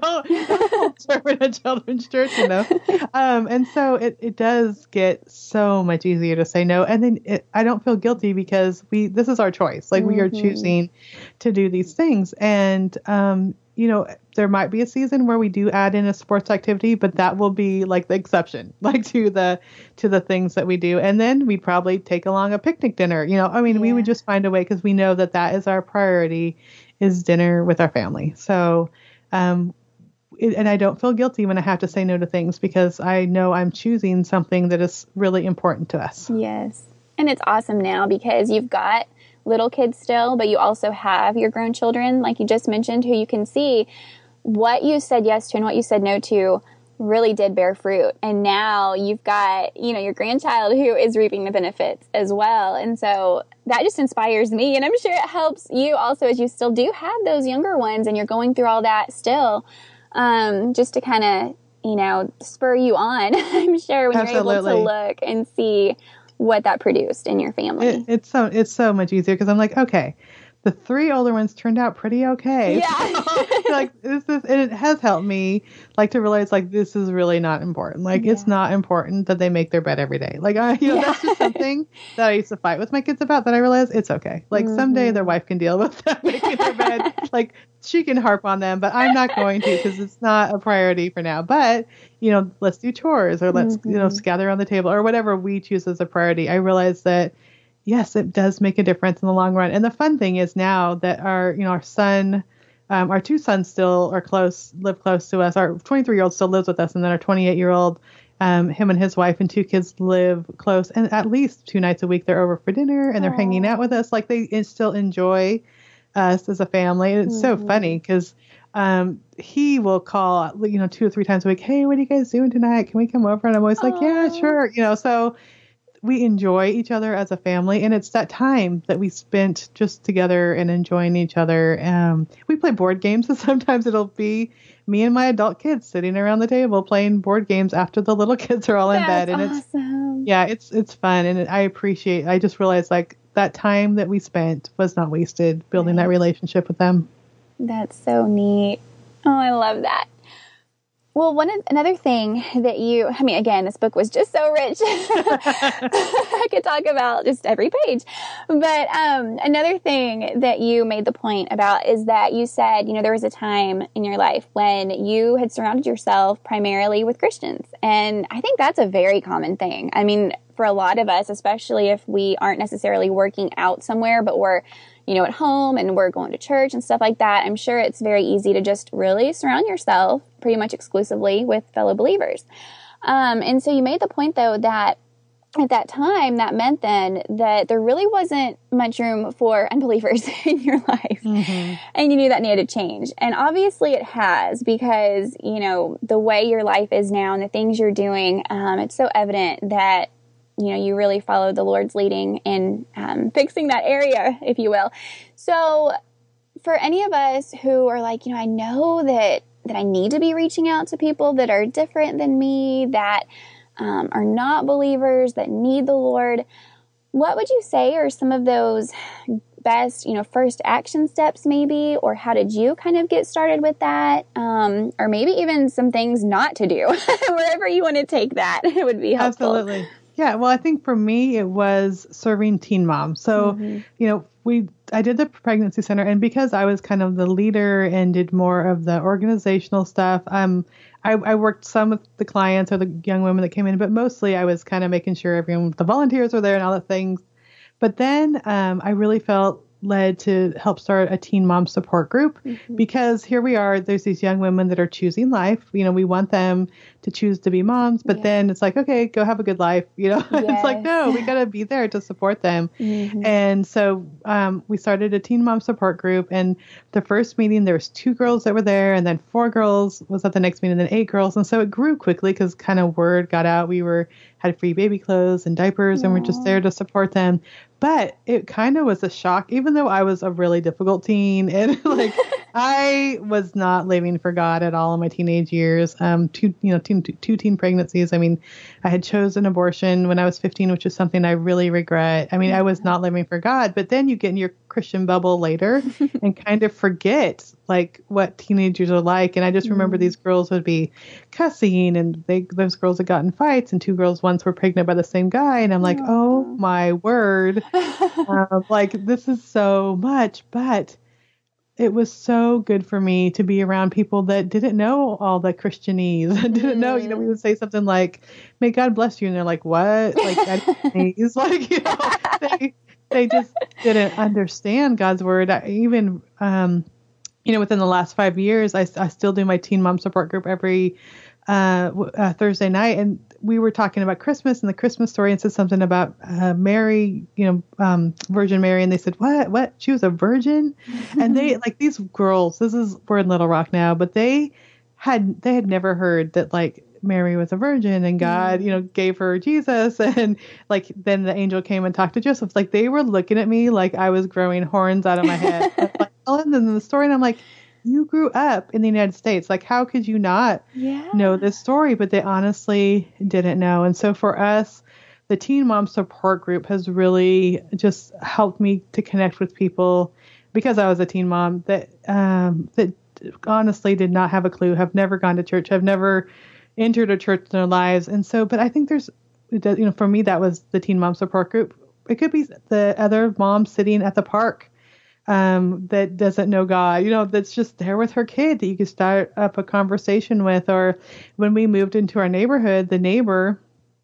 don't serve in a children's church, And so it does get so much easier to say no. And then I don't feel guilty because this is our choice. Like, we are choosing to do these things. And, there might be a season where we do add in a sports activity, but that will be like the exception, like to the things that we do. And then we'd probably take along a picnic dinner. We would just find a way because we know that is our priority, is dinner with our family. So, and I don't feel guilty when I have to say no to things because I know I'm choosing something that is really important to us. Yes. And it's awesome now because you've got little kids still, but you also have your grown children, like you just mentioned, who you can see what you said yes to and what you said no to really did bear fruit. And now you've got, your grandchild who is reaping the benefits as well. And so that just inspires me. And I'm sure it helps you also as you still do have those younger ones and you're going through all that still, just to kind of, spur you on, I'm sure, when Absolutely. you're able to look and see what that produced in your family. It's so much easier because I'm like, okay, the 3 older ones turned out pretty okay. Yeah. Like, and it has helped me like to realize like this is really not important. Like, it's not important that they make their bed every day. Like, that's just something that I used to fight with my kids about that I realized it's okay. Like, someday their wife can deal with them making their bed. Like, she can harp on them, but I'm not going to because it's not a priority for now. But, let's do chores or let's, gather around the table or whatever we choose as a priority. I realized that, yes, it does make a difference in the long run. And the fun thing is now that our son, our 2 sons still live close to us. Our 23-year-old still lives with us. And then our 28-year-old, him and his wife and 2 kids live close. And at least 2 nights a week, they're over for dinner and they're hanging out with us. Like, they still enjoy us as a family. And it's so funny because he will call, 2 or 3 times a week. Hey, what are you guys doing tonight? Can we come over? And I'm always like, yeah, sure. So we enjoy each other as a family, and it's that time that we spent just together and enjoying each other. We play board games, and sometimes it'll be me and my adult kids sitting around the table playing board games after the little kids are all in bed. And awesome. It's fun, and I just realized like that time that we spent was not wasted building that relationship with them. That's so neat. Oh, I love that. Well, another thing that again, this book was just so rich. I could talk about just every page. But another thing that you made the point about is that you said, there was a time in your life when you had surrounded yourself primarily with Christians. And I think that's a very common thing. I mean, for a lot of us, especially if we aren't necessarily working out somewhere, but we're at home and we're going to church and stuff like that, I'm sure it's very easy to just really surround yourself pretty much exclusively with fellow believers. And so you made the point, though, that at that time, that meant then that there really wasn't much room for unbelievers in your life. Mm-hmm. And you knew that needed to change. And obviously it has, because, the way your life is now and the things you're doing, it's so evident that you really followed the Lord's leading in fixing that area, if you will. So for any of us who are like, I know that I need to be reaching out to people that are different than me, that are not believers, that need the Lord, what would you say are some of those best, first action steps maybe? Or how did you kind of get started with that? Or maybe even some things not to do, wherever you want to take that, it would be helpful. Absolutely. Yeah, well, I think for me, it was serving teen moms. So, I did the pregnancy center, and because I was kind of the leader and did more of the organizational stuff, I worked some with the clients or the young women that came in, but mostly I was kind of making sure the volunteers were there and all the things. But then I really felt led to help start a teen mom support group because here we are, there's these young women that are choosing life. We want them to choose to be moms, but then it's like, okay, go have a good life. It's like, no, we got to be there to support them. And so we started a teen mom support group, and the first meeting, there was 2 girls that were there, and then 4 girls was at the next meeting, and then 8 girls. And so it grew quickly because kind of word got out. We had free baby clothes and diapers, and we're just there to support them. But it kind of was a shock, even though I was a really difficult teen and like I was not living for God at all in my teenage years. 2 teen pregnancies. I mean, I had chosen abortion when I was 15, which is something I really regret. I mean, I was not living for God, but then you get in your Christian bubble later and kind of forget like what teenagers are like. And I just remember these girls would be cussing, and those girls had gotten fights, and 2 girls once were pregnant by the same guy. And I'm like, oh my word. Like, this is so much, but it was so good for me to be around people that didn't know all the Christianese, didn't know, we would say something like, may God bless you. And they're like, what? Like, he's like, they just didn't understand God's word. Even, within the last 5 years, I still do my teen mom support group every Thursday night. And we were talking about Christmas and the Christmas story, and said something about Mary, Virgin Mary. And they said, what? She was a virgin? And they, like, these girls, we're in Little Rock now, but they had never heard that, like, Mary was a virgin and God, gave her Jesus. And like, then the angel came and talked to Joseph. Like, they were looking at me like I was growing horns out of my head. Like, telling them the story. And I'm like, you grew up in the United States. Like, how could you not know this story? But they honestly didn't know. And so for us, the Teen Mom Support Group has really just helped me to connect with people, because I was a teen mom that honestly did not have a clue, have never gone to church, have never entered a church in their lives. And so, but I think for me, that was the Teen Mom Support Group. It could be the other mom sitting at the park that doesn't know God, that's just there with her kid that you could start up a conversation with. Or when we moved into our neighborhood, the neighbor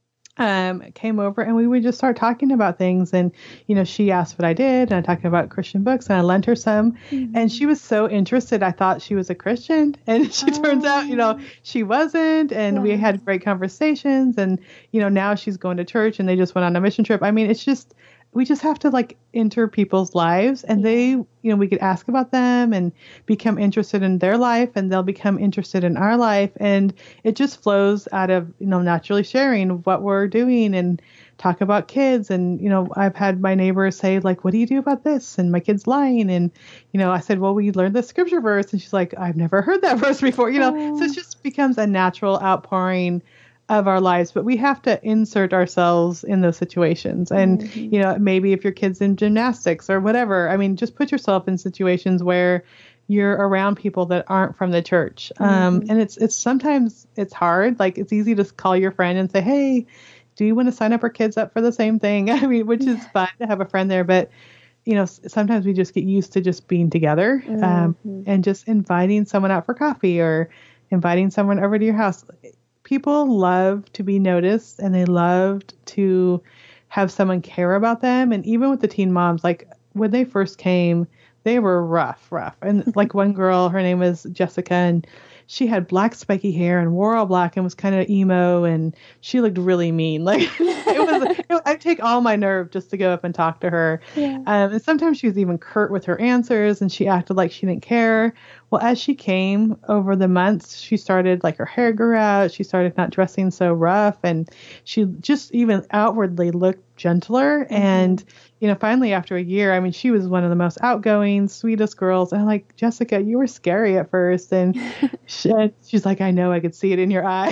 came over and we would just start talking about things. And, she asked what I did, and I talked about Christian books, and I lent her some, and she was so interested. I thought she was a Christian, and she turns out, she wasn't. And we had great conversations, and, now she's going to church, and they just went on a mission trip. I mean, we just have to like enter people's lives, and they, we could ask about them and become interested in their life, and they'll become interested in our life. And it just flows out of, naturally sharing what we're doing and talk about kids. And, I've had my neighbors say like, what do you do about this? And my kid's lying. And, I said, well, we learned this scripture verse. And she's like, I've never heard that verse before, so it just becomes a natural outpouring of our lives. But we have to insert ourselves in those situations. And, maybe if your kid's in gymnastics or whatever, I mean, just put yourself in situations where you're around people that aren't from the church. And it's sometimes it's hard. Like, it's easy to call your friend and say, hey, do you want to sign up our kids up for the same thing? I mean, which is fun to have a friend there. But, sometimes we just get used to just being together and just inviting someone out for coffee or inviting someone over to your house. People love to be noticed, and they loved to have someone care about them. And even with the teen moms, like when they first came, they were rough. And like one girl, her name was Jessica, and she had black spiky hair and wore all black and was kind of emo, and she looked really mean. Like I'd take all my nerve just to go up and talk to her. Yeah. And sometimes she was even curt with her answers, and she acted like she didn't care. Well, as she came over the months, she started, like, her hair grew out. She started not dressing so rough, and she just even outwardly looked gentler. And, finally after a year, I mean, she was one of the most outgoing, sweetest girls. And I'm like, Jessica, you were scary at first. And she's like, I know, I could see it in your eyes.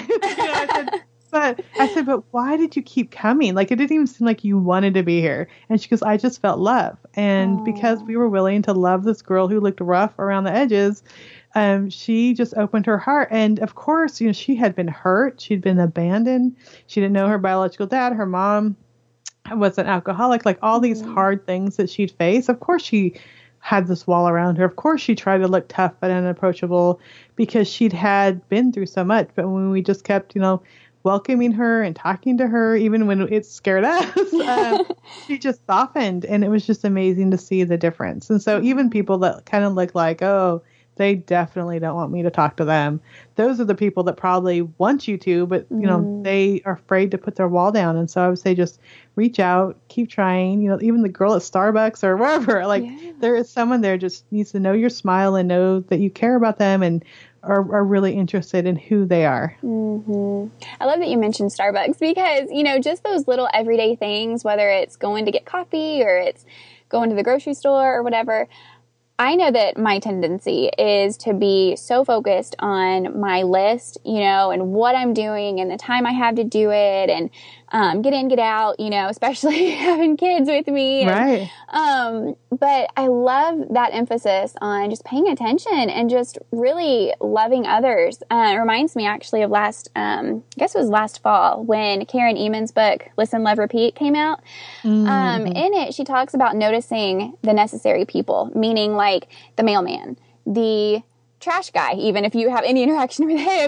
I said, but why did you keep coming? Like, it didn't even seem like you wanted to be here. And she goes, I just felt love. And because we were willing to love this girl who looked rough around the edges, she just opened her heart. And of course, she had been hurt. She'd been abandoned. She didn't know her biological dad. Her mom was an alcoholic, like all these hard things that she'd face. Of course, she had this wall around her. Of course, she tried to look tough but unapproachable because she'd had been through so much. But when we just kept, welcoming her and talking to her, even when it scared us. She just softened, and it was just amazing to see the difference. And so even people that kind of look like, oh, they definitely don't want me to talk to them, those are the people that probably want you to, but they are afraid to put their wall down. And so I would say just reach out, keep trying. Even the girl at Starbucks or wherever, there is someone there just needs to know your smile and know that you care about them and are really interested in who they are. Mm-hmm. I love that you mentioned Starbucks because, just those little everyday things, whether it's going to get coffee or it's going to the grocery store or whatever, I know that my tendency is to be so focused on my list, and what I'm doing and the time I have to do it and get in, get out, especially having kids with me. Right. But I love that emphasis on just paying attention and just really loving others. It reminds me actually of I guess it was last fall when Karen Eman's book, Listen, Love, Repeat came out. Mm-hmm. In it, she talks about noticing the necessary people, meaning like the mailman, the trash guy, even if you have any interaction with him,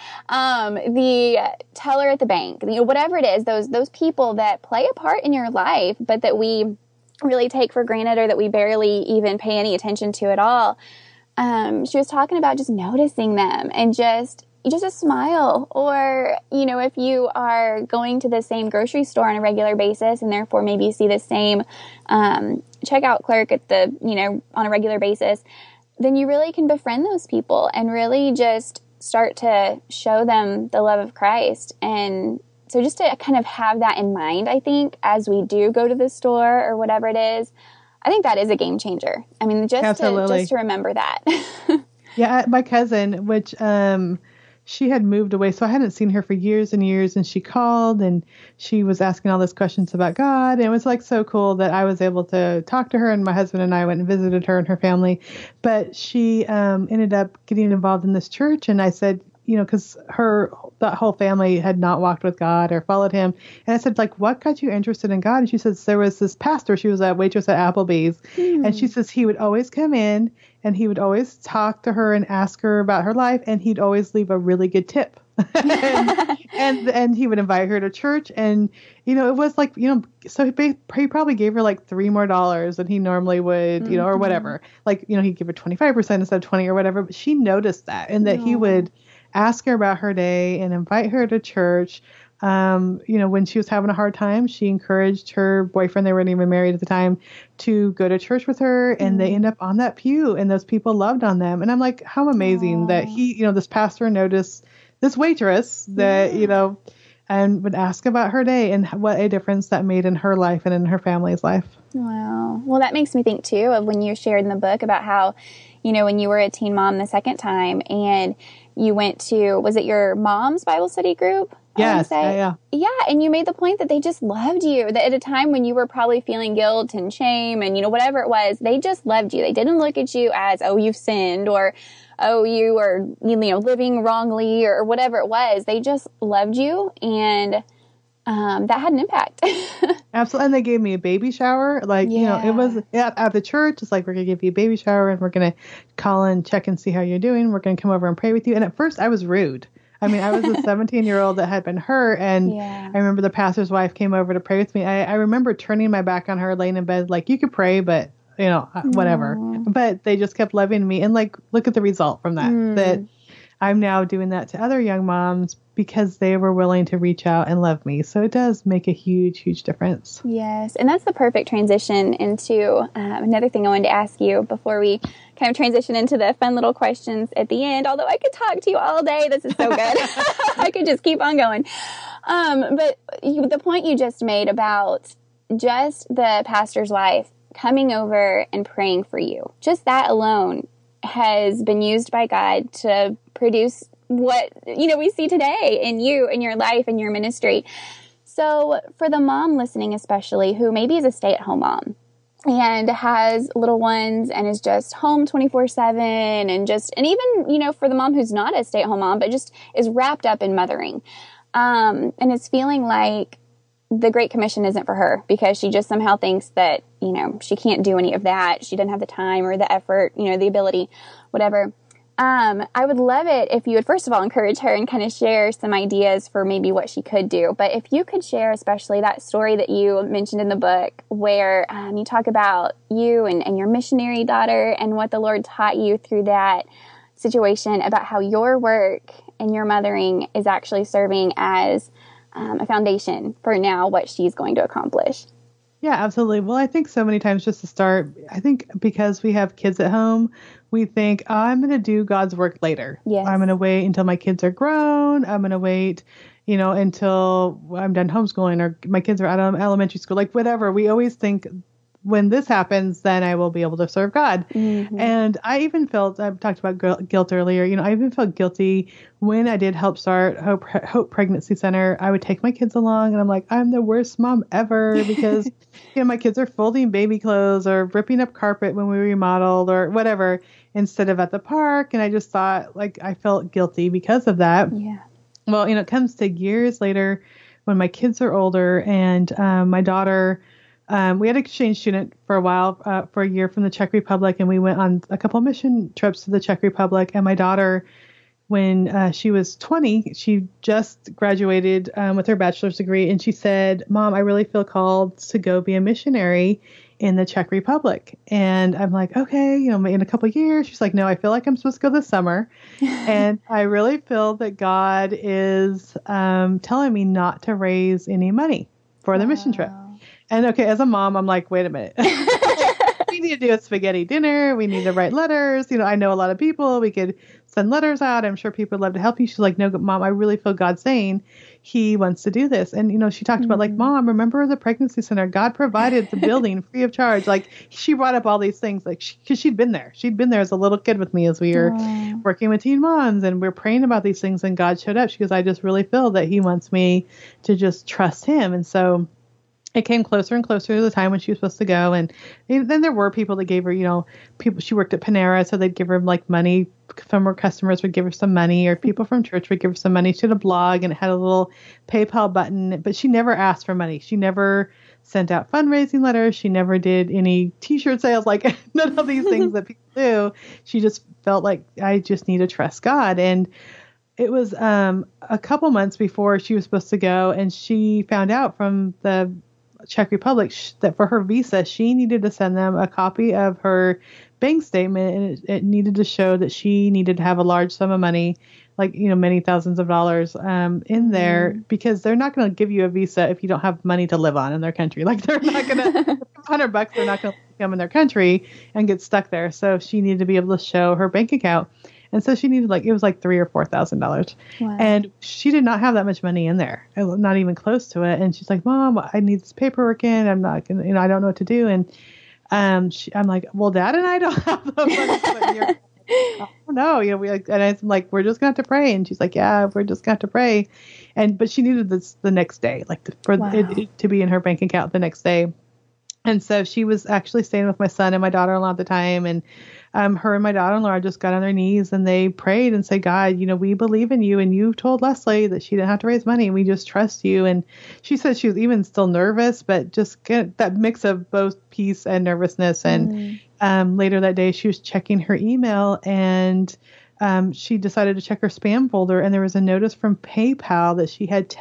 the teller at the bank, whatever it is, those people that play a part in your life, but that we really take for granted or that we barely even pay any attention to at all. She was talking about just noticing them and just a smile, or, if you are going to the same grocery store on a regular basis and therefore maybe you see the same checkout clerk at on a regular basis, then you really can befriend those people and really just start to show them the love of Christ. And so just to kind of have that in mind, I think, as we do go to the store or whatever it is, I think that is a game changer. I mean, just to remember that. Yeah, my cousin, which she had moved away, so I hadn't seen her for years and years, and she called and she was asking all those questions about God, and it was so cool that I was able to talk to her, and my husband and I went and visited her and her family. But she ended up getting involved in this church, and I said, because that whole family had not walked with God or followed him. And I said, what got you interested in God? And she says, there was this pastor, she was a waitress at Applebee's. And she says he would always come in and he would always talk to her and ask her about her life. And he'd always leave a really good tip. and he would invite her to church. And, it was so he probably gave her $3 more than he normally would, or whatever. He'd give her 25% instead of 20 or whatever. But she noticed that, and that he would ask her about her day and invite her to church. When she was having a hard time, she encouraged her boyfriend, they weren't even married at the time, to go to church with her, and they end up on that pew, and those people loved on them. And I'm like, how amazing that he, this pastor noticed this waitress that, and would ask about her day, and what a difference that made in her life and in her family's life. Wow. Well, that makes me think too of when you shared in the book about how, when you were a teen mom the second time and you went to, was it your mom's Bible study group? Yes. Yeah. Yeah. And you made the point that they just loved you, that at a time when you were probably feeling guilt and shame and, whatever it was, they just loved you. They didn't look at you as, oh, you've sinned, or, oh, you are, living wrongly, or whatever it was. They just loved you, and that had an impact. Absolutely. And they gave me a baby shower. It was at the church. It's we're going to give you a baby shower, and we're going to call and check and see how you're doing. We're going to come over and pray with you. And at first I was rude. I mean, I was a 17-year-old that had been hurt. And I remember the pastor's wife came over to pray with me. I remember turning my back on her, laying in bed, you could pray, but whatever. But they just kept loving me. And look at the result from that, that I'm now doing that to other young moms because they were willing to reach out and love me. So it does make a huge, huge difference. Yes. And that's the perfect transition into another thing I wanted to ask you before we kind of transition into the fun little questions at the end. Although I could talk to you all day. This is so good. I could just keep on going. But the point you just made about just the pastor's wife coming over and praying for you, just that alone has been used by God to produce what, we see today in you, in your life, in your ministry. So for the mom listening, especially, who maybe is a stay-at-home mom and has little ones and is just home 24/7 and even, for the mom who's not a stay-at-home mom, but just is wrapped up in mothering, and is feeling like the Great Commission isn't for her because she just somehow thinks that, she can't do any of that. She doesn't have the time or the effort, the ability, whatever. I would love it if you would, first of all, encourage her and kind of share some ideas for maybe what she could do. But if you could share especially that story that you mentioned in the book where you talk about you and your missionary daughter and what the Lord taught you through that situation, about how your work and your mothering is actually serving as a foundation for now what she's going to accomplish. Yeah, absolutely. Well, I think so many times, just to start, I think because we have kids at home, we think, oh, I'm going to do God's work later. Yes. I'm going to wait until my kids are grown. I'm going to wait, until I'm done homeschooling or my kids are out of elementary school, like whatever. We always think when this happens, then I will be able to serve God. Mm-hmm. And I even felt, I've talked about guilt earlier, I even felt guilty when I did help start Hope Pregnancy Center. I would take my kids along and I'm like, I'm the worst mom ever because, my kids are folding baby clothes or ripping up carpet when we remodeled or whatever, instead of at the park. And I just thought I felt guilty because of that. Yeah. Well, it comes to years later when my kids are older and my daughter, we had an exchange student for a while, for a year from the Czech Republic, and we went on a couple mission trips to the Czech Republic. And my daughter, when she was 20, she just graduated with her bachelor's degree, and she said, Mom, I really feel called to go be a missionary in the Czech Republic. And I'm like, okay, in a couple of years. She's like, no, I feel like I'm supposed to go this summer. And I really feel that God is telling me not to raise any money for the mission trip. And okay, as a mom, I'm like, wait a minute. We need to do a spaghetti dinner. We need to write letters. I know a lot of people. We could send letters out. I'm sure people would love to help you. She's like, no, Mom, I really feel God saying he wants to do this. And, she talked about Mom, remember the pregnancy center? God provided the building free of charge. She brought up all these things, because she'd been there. She'd been there as a little kid with me as we were working with teen moms, and we're praying about these things, and God showed up. She goes, I just really feel that he wants me to just trust him. And so it came closer and closer to the time when she was supposed to go. And then there were people that gave her, people, she worked at Panera, so they'd give her money. Some of her customers would give her some money, or people from church would give her some money. She had a blog and it had a little PayPal button, but she never asked for money. She never sent out fundraising letters. She never did any t-shirt sales, none of these things that people do. She just felt like, I just need to trust God. And it was a couple months before she was supposed to go, and she found out from the Czech Republic that for her visa, she needed to send them a copy of her bank statement, and it needed to show that she needed to have a large sum of money, many thousands of dollars in there, because they're not going to give you a visa if you don't have money to live on in their country. They're not going to, $100, they're not going to come in their country and get stuck there. So she needed to be able to show her bank account. And so she needed it was $3,000 or $4,000. Wow. And she did not have that much money in there, not even close to it. And she's like, Mom, I need this paperwork in. I'm not going to, I don't know what to do. And I'm like, well, Dad and I don't have the money. I don't know. And I'm like, we're just going to have to pray. And she's like, yeah, we're just going to have to pray. But she needed this the next day, for it to be in her bank account the next day. And so she was actually staying with my son and my daughter-in-law at the time. And her and my daughter-in-law just got on their knees and they prayed and said, God, we believe in you. And you told Leslie that she didn't have to raise money. We just trust you. And she said she was even still nervous, but just get that mix of both peace and nervousness. And later that day, she was checking her email, and she decided to check her spam folder, and there was a notice from PayPal that she had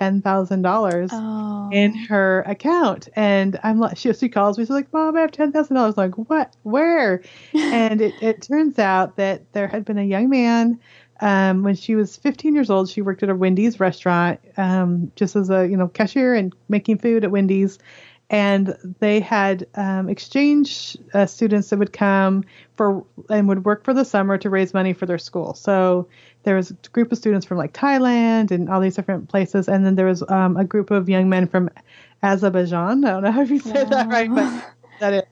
$10,000 in her account. And I'm like, she calls me, she's like, Mom, I have $10,000. I'm like, what? Where? And it turns out that there had been a young man, when she was 15 years old, she worked at a Wendy's restaurant, just as a, cashier and making food at Wendy's. And they had exchange students that would come and would work for the summer to raise money for their school. So there was a group of students from Thailand and all these different places. And then there was a group of young men from Azerbaijan. I don't know if you said that right, but that is.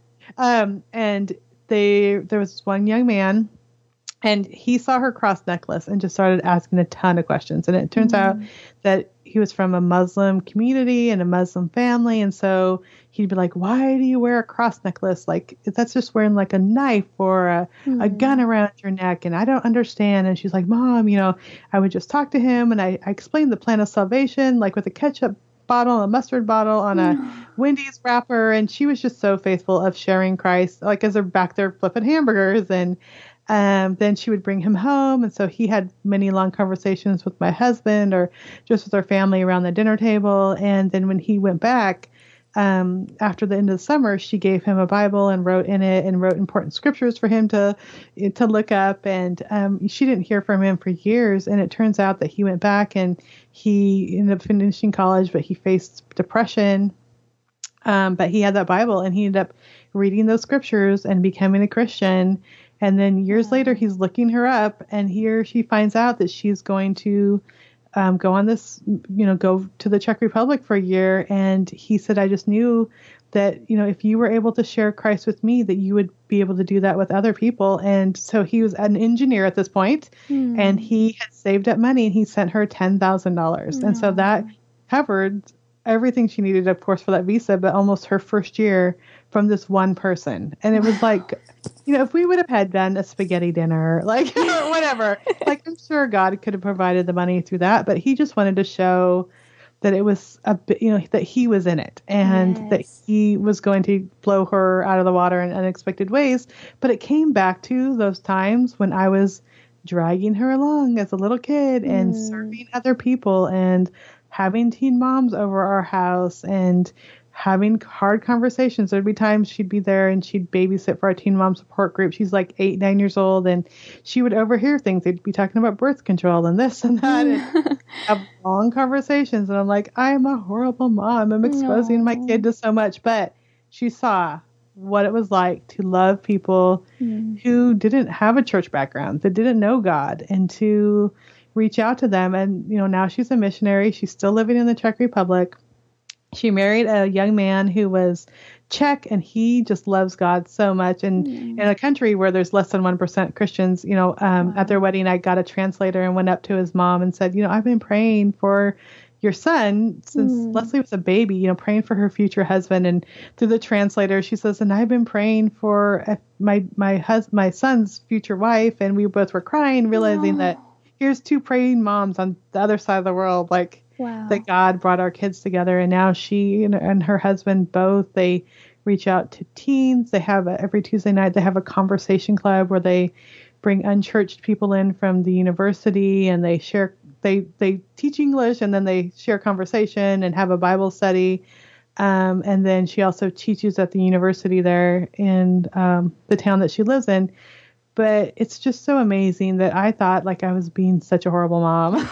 And there was one young man, and he saw her cross necklace and just started asking a ton of questions. And it turns out that he was from a Muslim community and a Muslim family. And so he'd be like, why do you wear a cross necklace? That's just wearing a knife or a gun around your neck. And I don't understand. And she's like, Mom, I would just talk to him. And I explained the plan of salvation, with a ketchup bottle, a mustard bottle on a Wendy's wrapper. And she was just so faithful of sharing Christ, as they're back there flipping hamburgers. And Then she would bring him home. And so he had many long conversations with my husband or just with our family around the dinner table. And then when he went back, after the end of the summer, she gave him a Bible and wrote in it and wrote important scriptures for him to look up. And she didn't hear from him for years. And it turns out that he went back and he ended up finishing college, but he faced depression. But he had that Bible and he ended up reading those scriptures and becoming a Christian. And then years later, he's looking her up, and here she finds out that she's going to go on this, go to the Czech Republic for a year. And he said, I just knew that, if you were able to share Christ with me, that you would be able to do that with other people. And so he was an engineer at this point, and he had saved up money, and he sent her $10,000. And so that covered everything she needed, of course, for that visa, but almost her first year from this one person. And it was like, if we would have had done a spaghetti dinner, like whatever, like I'm sure God could have provided the money through that, but he just wanted to show that it was a bit, that he was in it and that he was going to blow her out of the water in unexpected ways. But it came back to those times when I was dragging her along as a little kid and serving other people and having teen moms over our house and having hard conversations. There'd be times she'd be there and she'd babysit for our teen mom support group. She's like 8, 9 years old, and she would overhear things. They'd be talking about birth control and this and that, and have long conversations. And I'm like, I'm a horrible mom. I'm exposing my kid to so much. But she saw what it was like to love people who didn't have a church background, that didn't know God, and to reach out to them. And, now she's a missionary. She's still living in the Czech Republic. She married a young man who was Czech, and he just loves God so much. And in a country where there's less than 1% Christians, at their wedding, I got a translator and went up to his mom and said, I've been praying for your son since Leslie was a baby, praying for her future husband. And through the translator, she says, and I've been praying for my son's future wife. And we both were crying, realizing that here's 2 praying moms on the other side of the world, like, that God brought our kids together. And now she and her husband both, they reach out to teens. They have every Tuesday night, they have a conversation club where they bring unchurched people in from the university, and they share, they teach English, and then they share conversation and have a Bible study. And then she also teaches at the university there in the town that she lives in. But it's just so amazing that I thought like I was being such a horrible mom.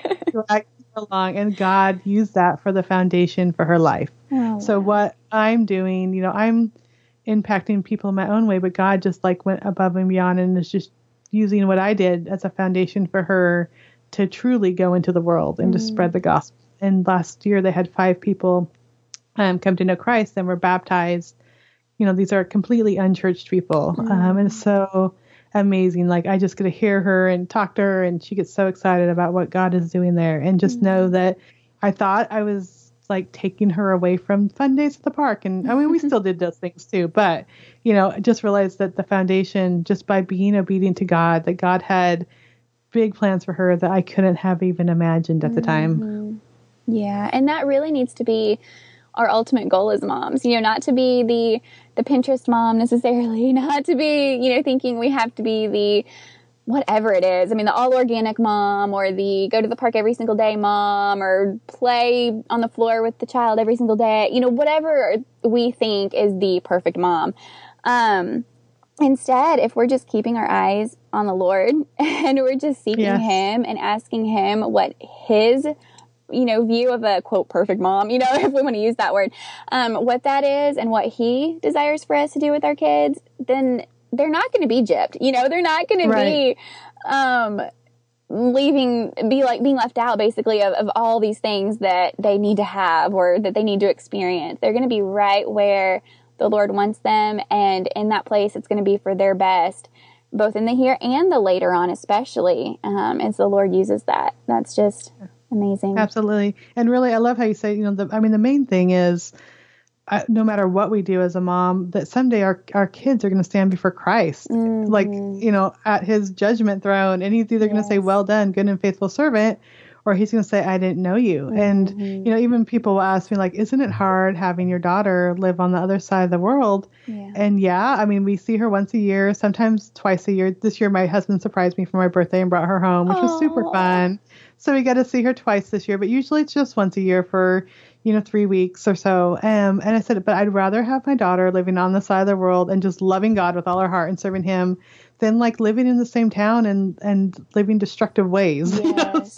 Along, and God used that for the foundation for her life. So what I'm doing, I'm impacting people in my own way, but God just like went above and beyond and is just using what I did as a foundation for her to truly go into the world and to spread the gospel. And last year they had 5 people come to know Christ and were baptized. These are completely unchurched people. And so amazing. Like I just get to hear her and talk to her, and she gets so excited about what God is doing there. And just know that I thought I was like taking her away from fun days at the park. And I mean, we still did those things too, but just realized that the foundation, just by being obedient to God, that God had big plans for her that I couldn't have even imagined at the time. Yeah. And that really needs to be our ultimate goal as moms, not to be the Pinterest mom necessarily, not to be, thinking we have to be the whatever it is. I mean, the all organic mom, or the go to the park every single day mom, or play on the floor with the child every single day, whatever we think is the perfect mom. Instead, if we're just keeping our eyes on the Lord and we're just seeking Him and asking Him what His view of a quote perfect mom, if we want to use that word, what that is and what He desires for us to do with our kids, then they're not going to be gypped. They're not going to be being left out basically of all these things that they need to have or that they need to experience. They're going to be right where the Lord wants them. And in that place, it's going to be for their best, both in the here and the later on, especially, as the Lord uses that. That's just amazing. Absolutely. And really, I love how you say, the main thing is no matter what we do as a mom, that someday our kids are going to stand before Christ, at His judgment throne. And He's either going to say, well done, good and faithful servant, or he's going to say, I didn't know you. And, even people will ask me like, isn't it hard having your daughter live on the other side of the world? Yeah. And I mean, we see her once a year, sometimes twice a year. This year, my husband surprised me for my birthday and brought her home, which was super fun. So we got to see her twice this year, but usually it's just once a year for 3 weeks or so. And I said, but I'd rather have my daughter living on the side of the world and just loving God with all her heart and serving him than like living in the same town and living destructive ways. Yes.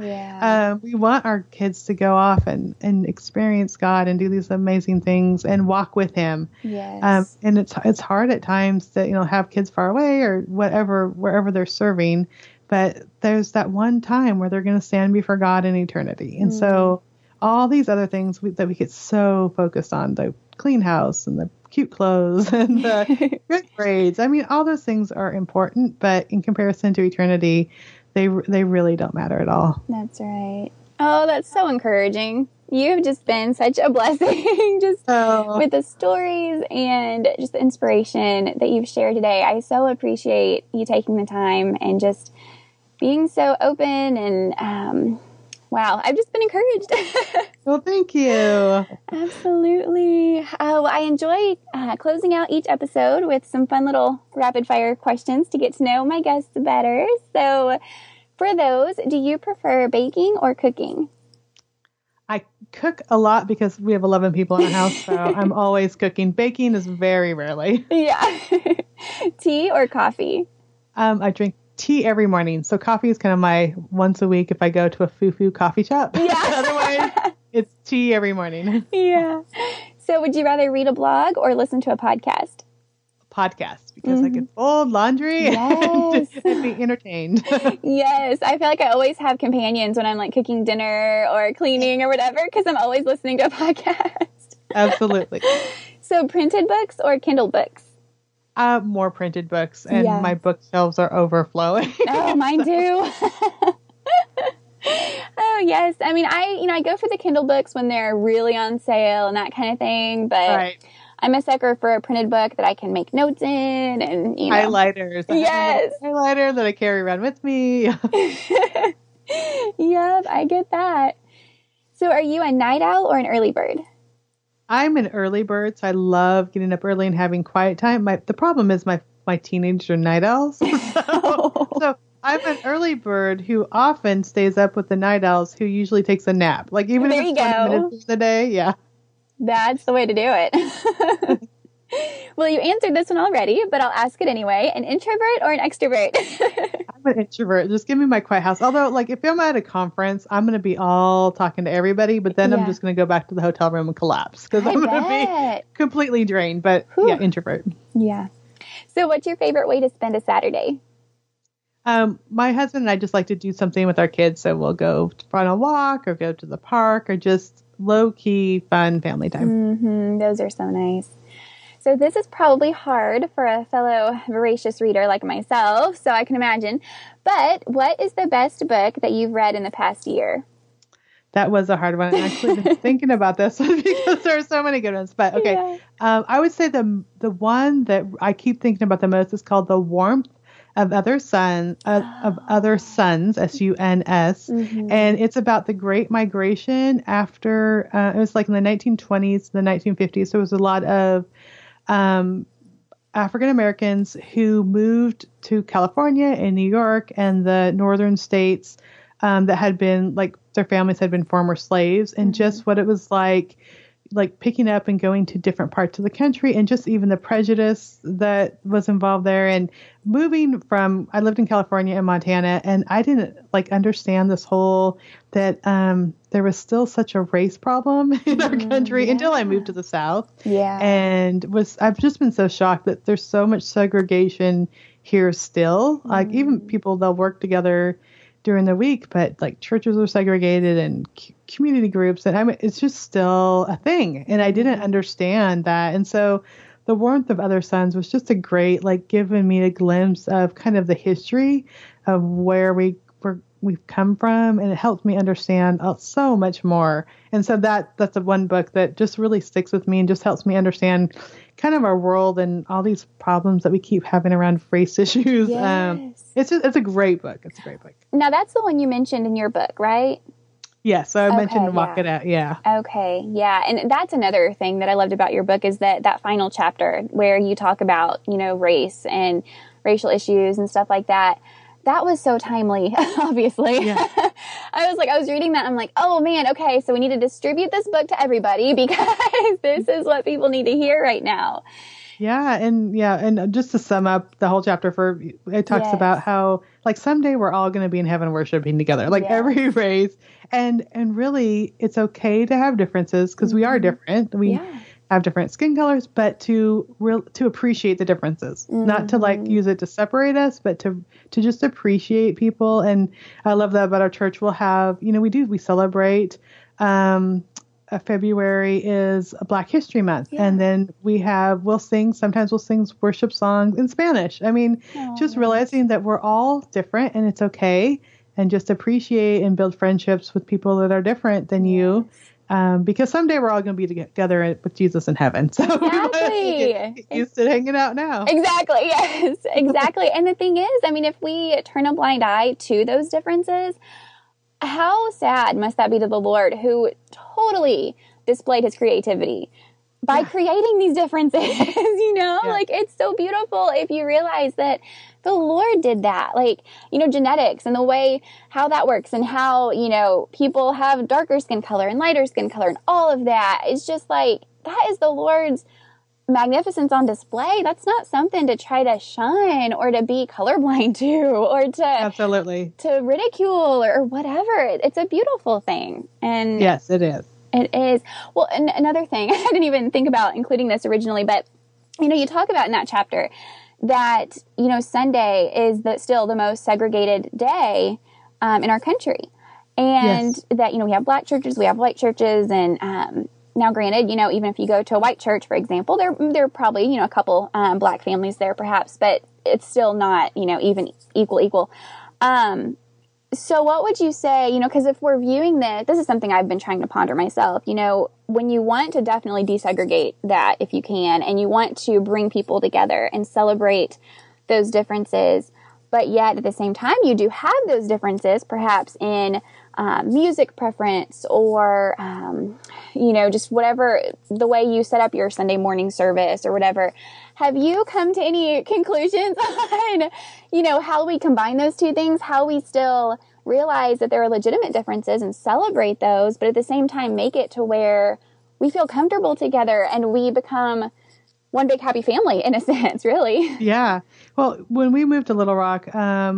So we want our kids to go off and experience God and do these amazing things and walk with him. Yes. And it's hard at times to, have kids far away or whatever, wherever they're serving. But there's that one time where they're going to stand before God in eternity. And so all these other things that we get so focused on, the clean house and the cute clothes and the good grades. I mean, all those things are important, but in comparison to eternity, they really don't matter at all. That's right. Oh, that's so encouraging. You've just been such a blessing with the stories and just the inspiration that you've shared today. I so appreciate you taking the time and just being so open and wow, I've just been encouraged. Well, thank you. Absolutely. Well, I enjoy closing out each episode with some fun little rapid fire questions to get to know my guests better. So for those, do you prefer baking or cooking? I cook a lot because we have 11 people in the house, so I'm always cooking. Baking is very rarely. Yeah. Tea or coffee? I drink tea every morning. So coffee is kind of my once a week if I go to a foo-foo coffee shop. Yeah. Otherwise, it's tea every morning. Yeah. So would you rather read a blog or listen to a podcast? Podcast, because I can fold laundry and be entertained. Yes. I feel like I always have companions when I'm like cooking dinner or cleaning or whatever, because I'm always listening to a podcast. Absolutely. So printed books or Kindle books? More printed books, and my bookshelves are overflowing. Oh, mine too. Oh, yes. I mean, I go for the Kindle books when they're really on sale and that kind of thing, but I'm a sucker for a printed book that I can make notes in and, Highlighters. Yes. Highlighter that I carry around with me. Yep, I get that. So are you a night owl or an early bird? I'm an early bird, so I love getting up early and having quiet time. The problem is my teenagers are night owls. So I'm an early bird who often stays up with the night owls, who usually takes a nap. Like even if it's 20 minutes of the day, That's the way to do it. Well, you answered this one already, but I'll ask it anyway. An introvert or an extrovert? I'm an introvert. Just give me my quiet house. Although, like, if I'm at a conference, I'm going to be all talking to everybody, but then I'm just going to go back to the hotel room and collapse because I'm going to be completely drained. But introvert. Yeah. So what's your favorite way to spend a Saturday? My husband and I just like to do something with our kids. So we'll go on a walk or go to the park or just low-key, fun family time. Mm-hmm. Those are so nice. So this is probably hard for a fellow voracious reader like myself, so I can imagine. But what is the best book that you've read in the past year? That was a hard one. I actually been thinking about this one because there are so many good ones. But okay, I would say the one that I keep thinking about the most is called The Warmth of Other Suns, Suns, S-U-N-S. Mm-hmm. And it's about the Great Migration after, it was like in the 1920s, the 1950s. So it was a lot of African Americans who moved to California and New York and the northern states that had been, like, their families had been former slaves, and just what it was like picking up and going to different parts of the country, and just even the prejudice that was involved there. And moving from, I lived in California and Montana, and I didn't understand this whole, that there was still such a race problem in our country until I moved to the South. Yeah. And I've just been so shocked that there's so much segregation here still. Like even people, they'll work together during the week, but like churches are segregated and community groups, and it's just still a thing. And I didn't understand that. And so The Warmth of Other Suns was just a great, giving me a glimpse of kind of the history of where we've come from, and it helped me understand so much more. And so that's the one book that just really sticks with me and just helps me understand kind of our world and all these problems that we keep having around race issues. Yes. It's a great book. It's a great book. Now that's the one you mentioned in your book, right? Yeah, so I mentioned Okay, Walk yeah. It Out. Yeah. Okay, yeah. And that's another thing that I loved about your book is that final chapter where you talk about, race and racial issues and stuff like that. That was so timely, obviously. Yeah. I was reading that. I'm like, oh man, okay, so we need to distribute this book to everybody because this is what people need to hear right now. Yeah. And just to sum up the whole chapter it talks about how like someday we're all going to be in heaven worshiping together, like every race. And really it's okay to have differences because we are different. We have different skin colors, but to appreciate the differences, not to like use it to separate us, but to just appreciate people. And I love that about our church. We'll have, we celebrate, February is a Black History Month. Yeah. And then sometimes we'll sing worship songs in Spanish. I mean, realizing that we're all different and it's okay, and just appreciate and build friendships with people that are different than you. Because someday we're all going to be together with Jesus in heaven. So exactly. Get used to hanging out now. Exactly. Yes, exactly. And the thing is, I mean, if we turn a blind eye to those differences, how sad must that be to the Lord who totally displayed his creativity by creating these differences, like it's so beautiful if you realize that the Lord did that, like, genetics and the way how that works and how, people have darker skin color and lighter skin color and all of that. It's just like, that is the Lord's magnificence on display. That's not something to try to shun or to be colorblind to or to absolutely to ridicule or whatever. It's a beautiful thing. And yes, it is. It is. Well, and another thing, I didn't even think about including this originally, but, you talk about in that chapter that, Sunday is still the most segregated day in our country. And that, we have Black churches, we have white churches, and now granted, even if you go to a white church, for example, there are probably, a couple Black families there perhaps, but it's still not, even equal. So what would you say, because if we're viewing this is something I've been trying to ponder myself, when you want to definitely desegregate that if you can, and you want to bring people together and celebrate those differences, but yet at the same time you do have those differences perhaps in music preference or, just whatever, the way you set up your Sunday morning service or whatever. Have you come to any conclusions on, how we combine those two things, how we still realize that there are legitimate differences and celebrate those, but at the same time make it to where we feel comfortable together and we become one big happy family in a sense, really? Yeah. Well, when we moved to Little Rock,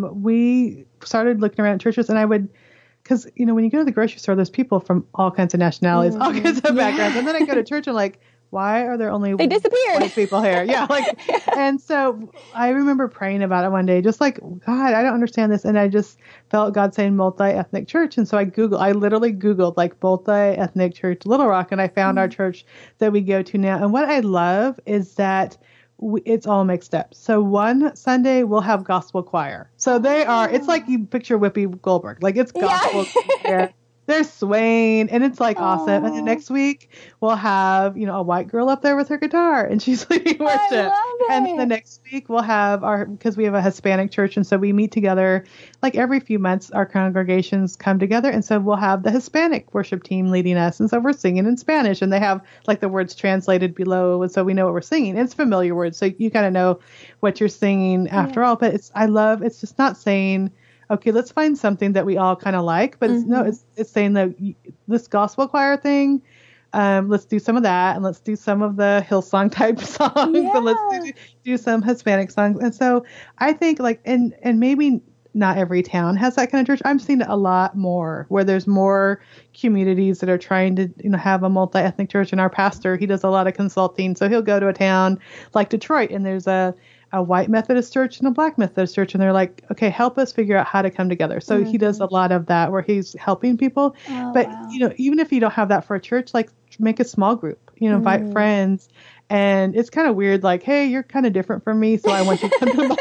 we started looking around at churches, and because, when you go to the grocery store, there's people from all kinds of nationalities, all kinds of backgrounds. And then I go to church and like, why are there only they disappeared white people here? Yeah. And so I remember praying about it one day, just like, God, I don't understand this. And I just felt God saying multi-ethnic church. And so I literally Googled like multi-ethnic church, Little Rock, and I found our church that we go to now. And what I love is that it's all mixed up. So one Sunday we'll have gospel choir. So it's like you picture Whoopi Goldberg, like it's gospel choir. They're swaying, and it's like awesome. And the next week we'll have, a white girl up there with her guitar, and she's leading worship. I love it. And then the next week we'll have because we have a Hispanic church, and so we meet together like every few months. Our congregations come together, and so we'll have the Hispanic worship team leading us, and so we're singing in Spanish, and they have like the words translated below, and so we know what we're singing. It's familiar words, so you kind of know what you're singing after all. But it's just not saying, okay, let's find something that we all kind of like, but it's saying that this gospel choir thing, let's do some of that, and let's do some of the Hillsong type songs, and let's do some Hispanic songs. And so I think and maybe not every town has that kind of church. I'm seeing it a lot more where there's more communities that are trying to, have a multi-ethnic church. And our pastor, he does a lot of consulting. So he'll go to a town like Detroit, and there's a white Methodist church and a Black Methodist church. And they're like, okay, help us figure out how to come together. So he does a lot of that where he's helping people. But, even if you don't have that for a church, like make a small group, invite friends. And it's kind of weird, like, hey, you're kind of different from me, so I want you to come to my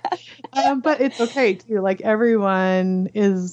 house. But it's okay too. Like everyone is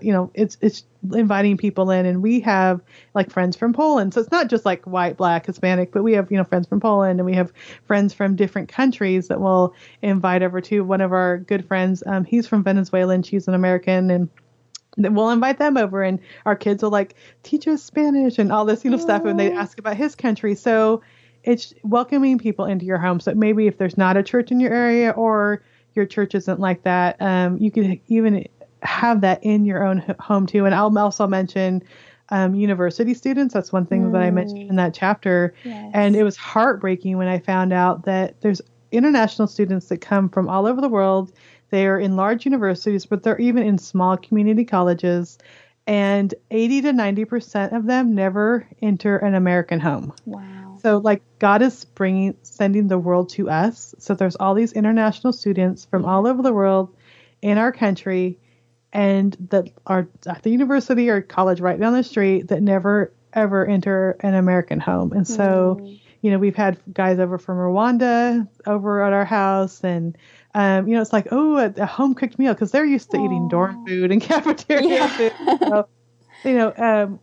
it's inviting people in, and we have like friends from Poland. So it's not just like white, Black, Hispanic, but we have, friends from Poland, and we have friends from different countries that we'll invite over to. One of our good friends, he's from Venezuela and she's an American, and then we'll invite them over, and our kids will like teach us Spanish and all this, stuff, and they ask about his country. So it's welcoming people into your home. So maybe if there's not a church in your area or your church isn't like that, you could even have that in your own home too. And I'll also mention university students. That's one thing that I mentioned in that chapter. Yes. And it was heartbreaking when I found out that there's international students that come from all over the world. They are in large universities, but they're even in small community colleges. And 80 to 90% of them never enter an American home. Wow. So like God is sending the world to us. So there's all these international students from all over the world in our country, and that are at the university or college right down the street that never ever enter an American home. And so, we've had guys over from Rwanda over at our house, and it's like, a home cooked meal, because they're used to eating dorm food and cafeteria food. So,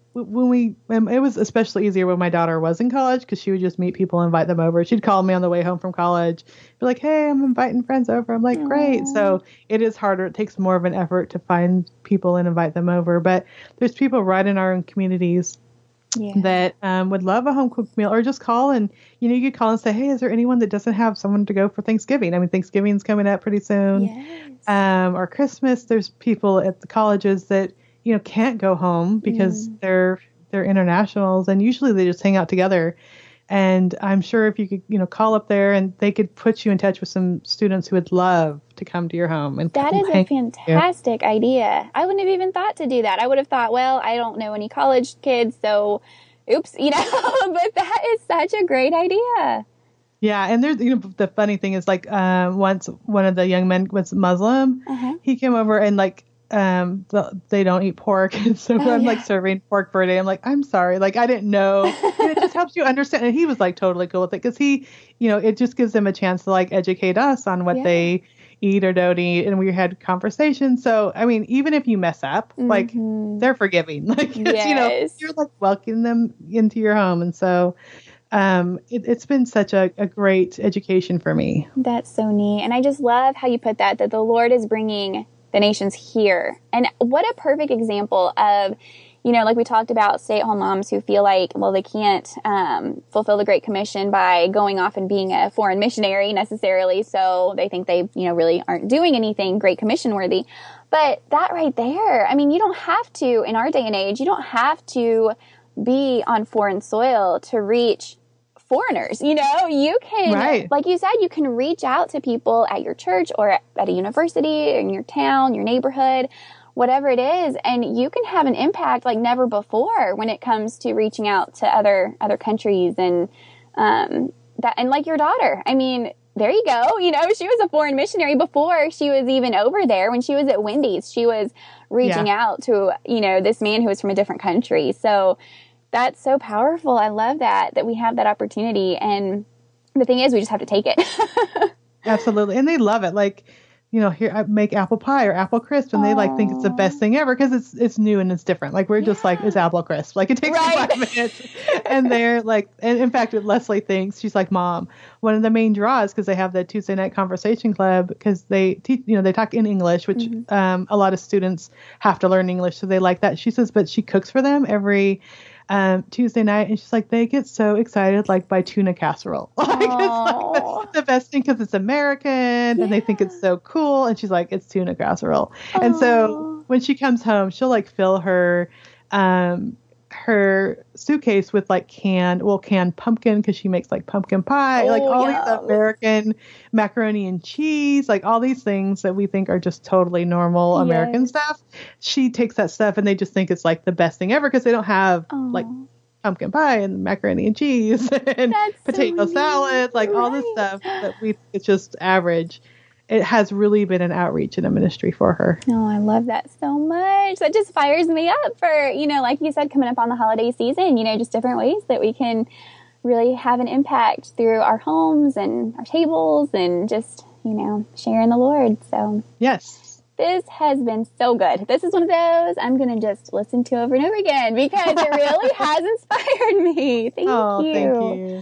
it was especially easier when my daughter was in college, because she would just meet people, invite them over. She'd call me on the way home from college, be like, hey, I'm inviting friends over. I'm like, great. So it is harder. It takes more of an effort to find people and invite them over. But there's people right in our own communities that would love a home cooked meal, or just call and, you could call and say, hey, is there anyone that doesn't have someone to go for Thanksgiving? I mean, Thanksgiving's coming up pretty soon. Yes. Or Christmas. There's people at the colleges that, can't go home because they're internationals, and usually they just hang out together. And I'm sure if you could, call up there, and they could put you in touch with some students who would love to come to your home. And that is a fantastic idea. I wouldn't have even thought to do that. I would have thought, well, I don't know any college kids, so oops, but that is such a great idea. Yeah. And there's, the funny thing is, like, once one of the young men was Muslim, he came over, and like, they don't eat pork, and so I'm like serving pork for a day. I'm like, I'm sorry, like I didn't know. And it just helps you understand. And he was like totally cool with it, because he, it just gives them a chance to like educate us on what they eat or don't eat, and we had conversations. So I mean, even if you mess up, like they're forgiving, like you're like welcoming them into your home. And so it's been such a great education for me. That's so neat. And I just love how you put that the Lord is bringing the nations here. And what a perfect example of, like we talked about, stay-at-home moms who feel like, well, they can't fulfill the Great Commission by going off and being a foreign missionary necessarily. So they think they, really aren't doing anything Great Commission worthy. But that right there, I mean, you don't have to, in our day and age, you don't have to be on foreign soil to reach foreigners. You can, like you said, you can reach out to people at your church or at a university, in your town, your neighborhood, whatever it is, and you can have an impact like never before when it comes to reaching out to other countries. And and like your daughter, I mean, there you go. She was a foreign missionary before she was even over there. When she was at Wendy's, she was reaching out to this man who was from a different country. So that's so powerful. I love that we have that opportunity. And the thing is, we just have to take it. Absolutely. And they love it. Like, here I make apple pie or apple crisp, and they like think it's the best thing ever, because it's new and it's different. Like we're just like, it's apple crisp. Like it takes 5 minutes. And they're like, and in fact, Leslie thinks, she's like, Mom, one of the main draws, because they have the Tuesday night conversation club, because they teach, they talk in English, which a lot of students have to learn English. So they like that. She says, but she cooks for them every Tuesday night, and she's like, they get so excited, like by tuna casserole. Like it's like the best thing, because it's American and they think it's so cool. And she's like, it's tuna casserole. And so when she comes home, she'll like fill her suitcase with like canned pumpkin, because she makes like pumpkin pie, like all these American macaroni and cheese, like all these things that we think are just totally normal American stuff. She takes that stuff, and they just think it's like the best thing ever, because they don't have like pumpkin pie and macaroni and cheese and potato salad, like all this stuff that it's just average. It has really been an outreach and a ministry for her. Oh, I love that so much. That just fires me up for, like you said, coming up on the holiday season, just different ways that we can really have an impact through our homes and our tables, and just, sharing the Lord. So yes. This has been so good. This is one of those I'm going to just listen to over and over again, because it really has inspired me. Thank you. Thank you.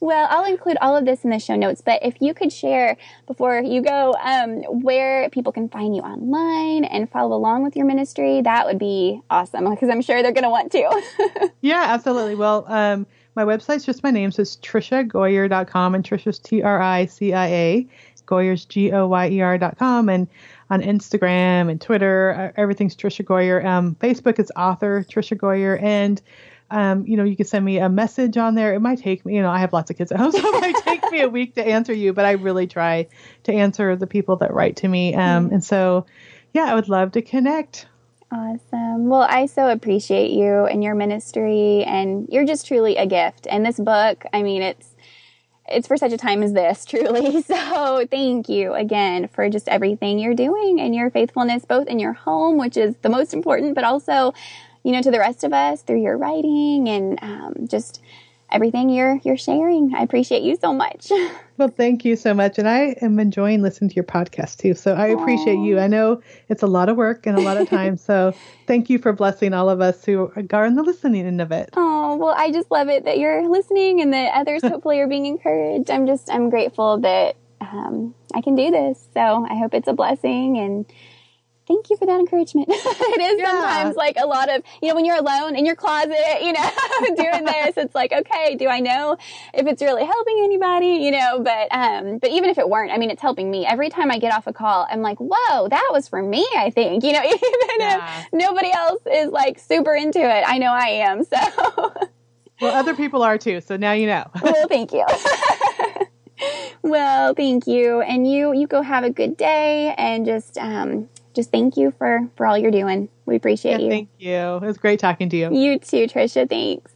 Well, I'll include all of this in the show notes, but if you could share before you go where people can find you online and follow along with your ministry, that would be awesome because I'm sure they're going to want to. Yeah, absolutely. Well, my website's just my name, so it's TrishaGoyer.com, and Trisha's TRICIA, Goyer's GOYER.com, and on Instagram and Twitter, everything's Trisha Goyer. Facebook is author Trisha Goyer, and you can send me a message on there. It might take me, I have lots of kids at home, so it might take me a week to answer you, but I really try to answer the people that write to me. And so, yeah, I would love to connect. Awesome. Well, I so appreciate you and your ministry, and you're just truly a gift. And this book, I mean, it's for such a time as this, truly. So thank you again for just everything you're doing and your faithfulness, both in your home, which is the most important, but also to the rest of us through your writing and just everything you're sharing. I appreciate you so much. Well, thank you so much. And I am enjoying listening to your podcast too. So I appreciate you. I know it's a lot of work and a lot of time. So thank you for blessing all of us who are in the listening end of it. Oh, well, I just love it that you're listening and that others hopefully are being encouraged. I'm grateful that I can do this. So I hope it's a blessing, and thank you for that encouragement. It is sometimes like a lot of, when you're alone in your closet, doing this, it's like, okay, do I know if it's really helping anybody, but even if it weren't, I mean, it's helping me. Every time I get off a call, I'm like, whoa, that was for me, I think, even if nobody else is like super into it, I know I am. So. Well, other people are too. So now you know. Well, thank you. Well, thank you. And you go have a good day, and just thank you for all you're doing. We appreciate you. Thank you. It was great talking to you. You too, Trisha. Thanks.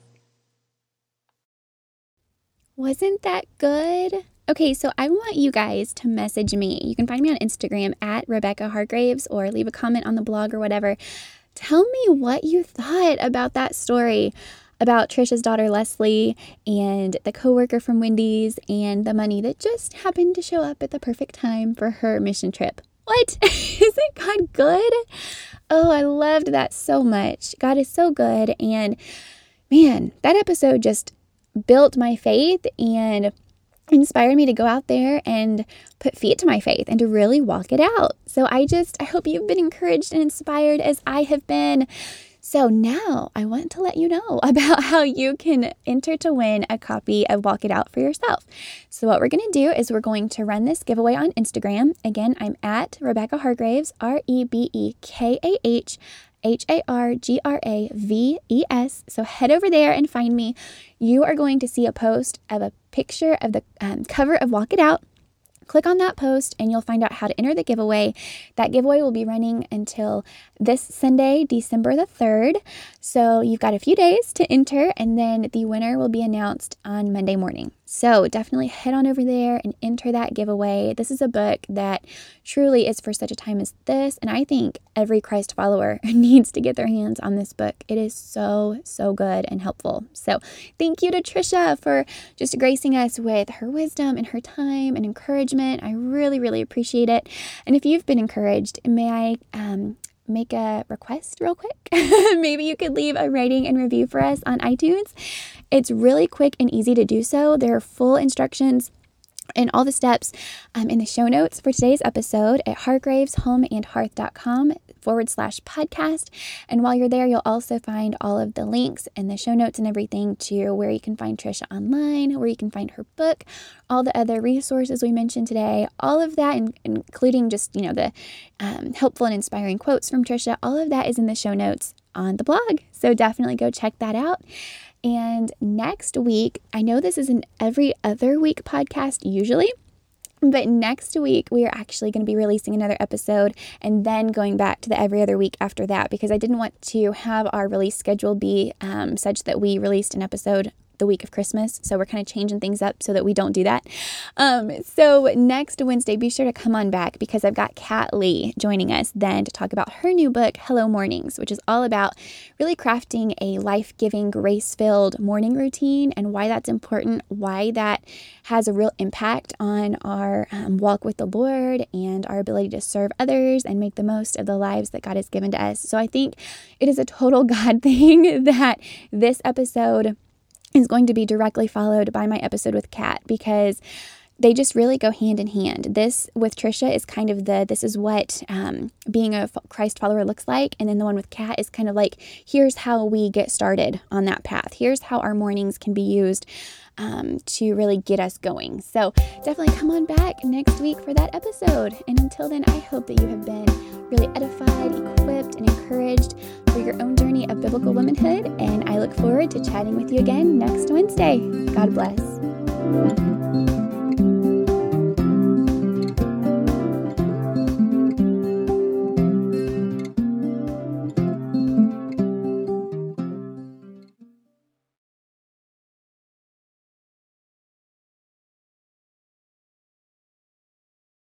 Wasn't that good? Okay, so I want you guys to message me. You can find me on Instagram at Rebecca Hargraves, or leave a comment on the blog or whatever. Tell me what you thought about that story about Trisha's daughter, Leslie, and the coworker from Wendy's, and the money that just happened to show up at the perfect time for her mission trip. What? Isn't God good? Oh, I loved that so much. God is so good. And man, that episode just built my faith and inspired me to go out there and put feet to my faith and to really walk it out. So I hope you've been encouraged and inspired as I have been. So now I want to let you know about how you can enter to win a copy of Walk It Out for yourself. So what we're going to do is we're going to run this giveaway on Instagram. Again, I'm at Rebecca Hargraves, RebekahHargraves. So head over there and find me. You are going to see a post of a picture of the cover of Walk It Out. Click on that post and you'll find out how to enter the giveaway. That giveaway will be running until this Sunday, December the 3rd. So you've got a few days to enter, and then the winner will be announced on Monday morning. So definitely head on over there and enter that giveaway. This is a book that truly is for such a time as this, and I think every Christ follower needs to get their hands on this book. It is so, so good and helpful. So thank you to Trisha for just gracing us with her wisdom and her time and encouragement. I really, really appreciate it. And if you've been encouraged, may I make a request real quick? Maybe you could leave a rating and review for us on iTunes. It's really quick and easy to do so. There are full instructions and all the steps in the show notes for today's episode at hargraveshomeandhearth.com/podcast. And while you're there, you'll also find all of the links and the show notes and everything to where you can find Trisha online, where you can find her book, all the other resources we mentioned today, all of that, including just, the helpful and inspiring quotes from Trisha. All of that is in the show notes on the blog. So definitely go check that out. And next week, I know this is an every other week podcast usually, but next week we are actually going to be releasing another episode and then going back to the every other week after that, because I didn't want to have our release schedule be such that we released an episode the week of Christmas. So we're kind of changing things up so that we don't do that. So next Wednesday, be sure to come on back, because I've got Kat Lee joining us then to talk about her new book, Hello Mornings, which is all about really crafting a life-giving, grace-filled morning routine and why that's important, why that has a real impact on our walk with the Lord and our ability to serve others and make the most of the lives that God has given to us. So I think it is a total God thing that this episode is going to be directly followed by my episode with Kat, because they just really go hand in hand. This with Trisha is kind of this is what being a Christ follower looks like. And then the one with Kat is kind of like, here's how we get started on that path. Here's how our mornings can be used to really get us going. So definitely come on back next week for that episode. And until then, I hope that you have been really edified, equipped, and encouraged for your own journey of biblical womanhood. And I look forward to chatting with you again next Wednesday. God bless.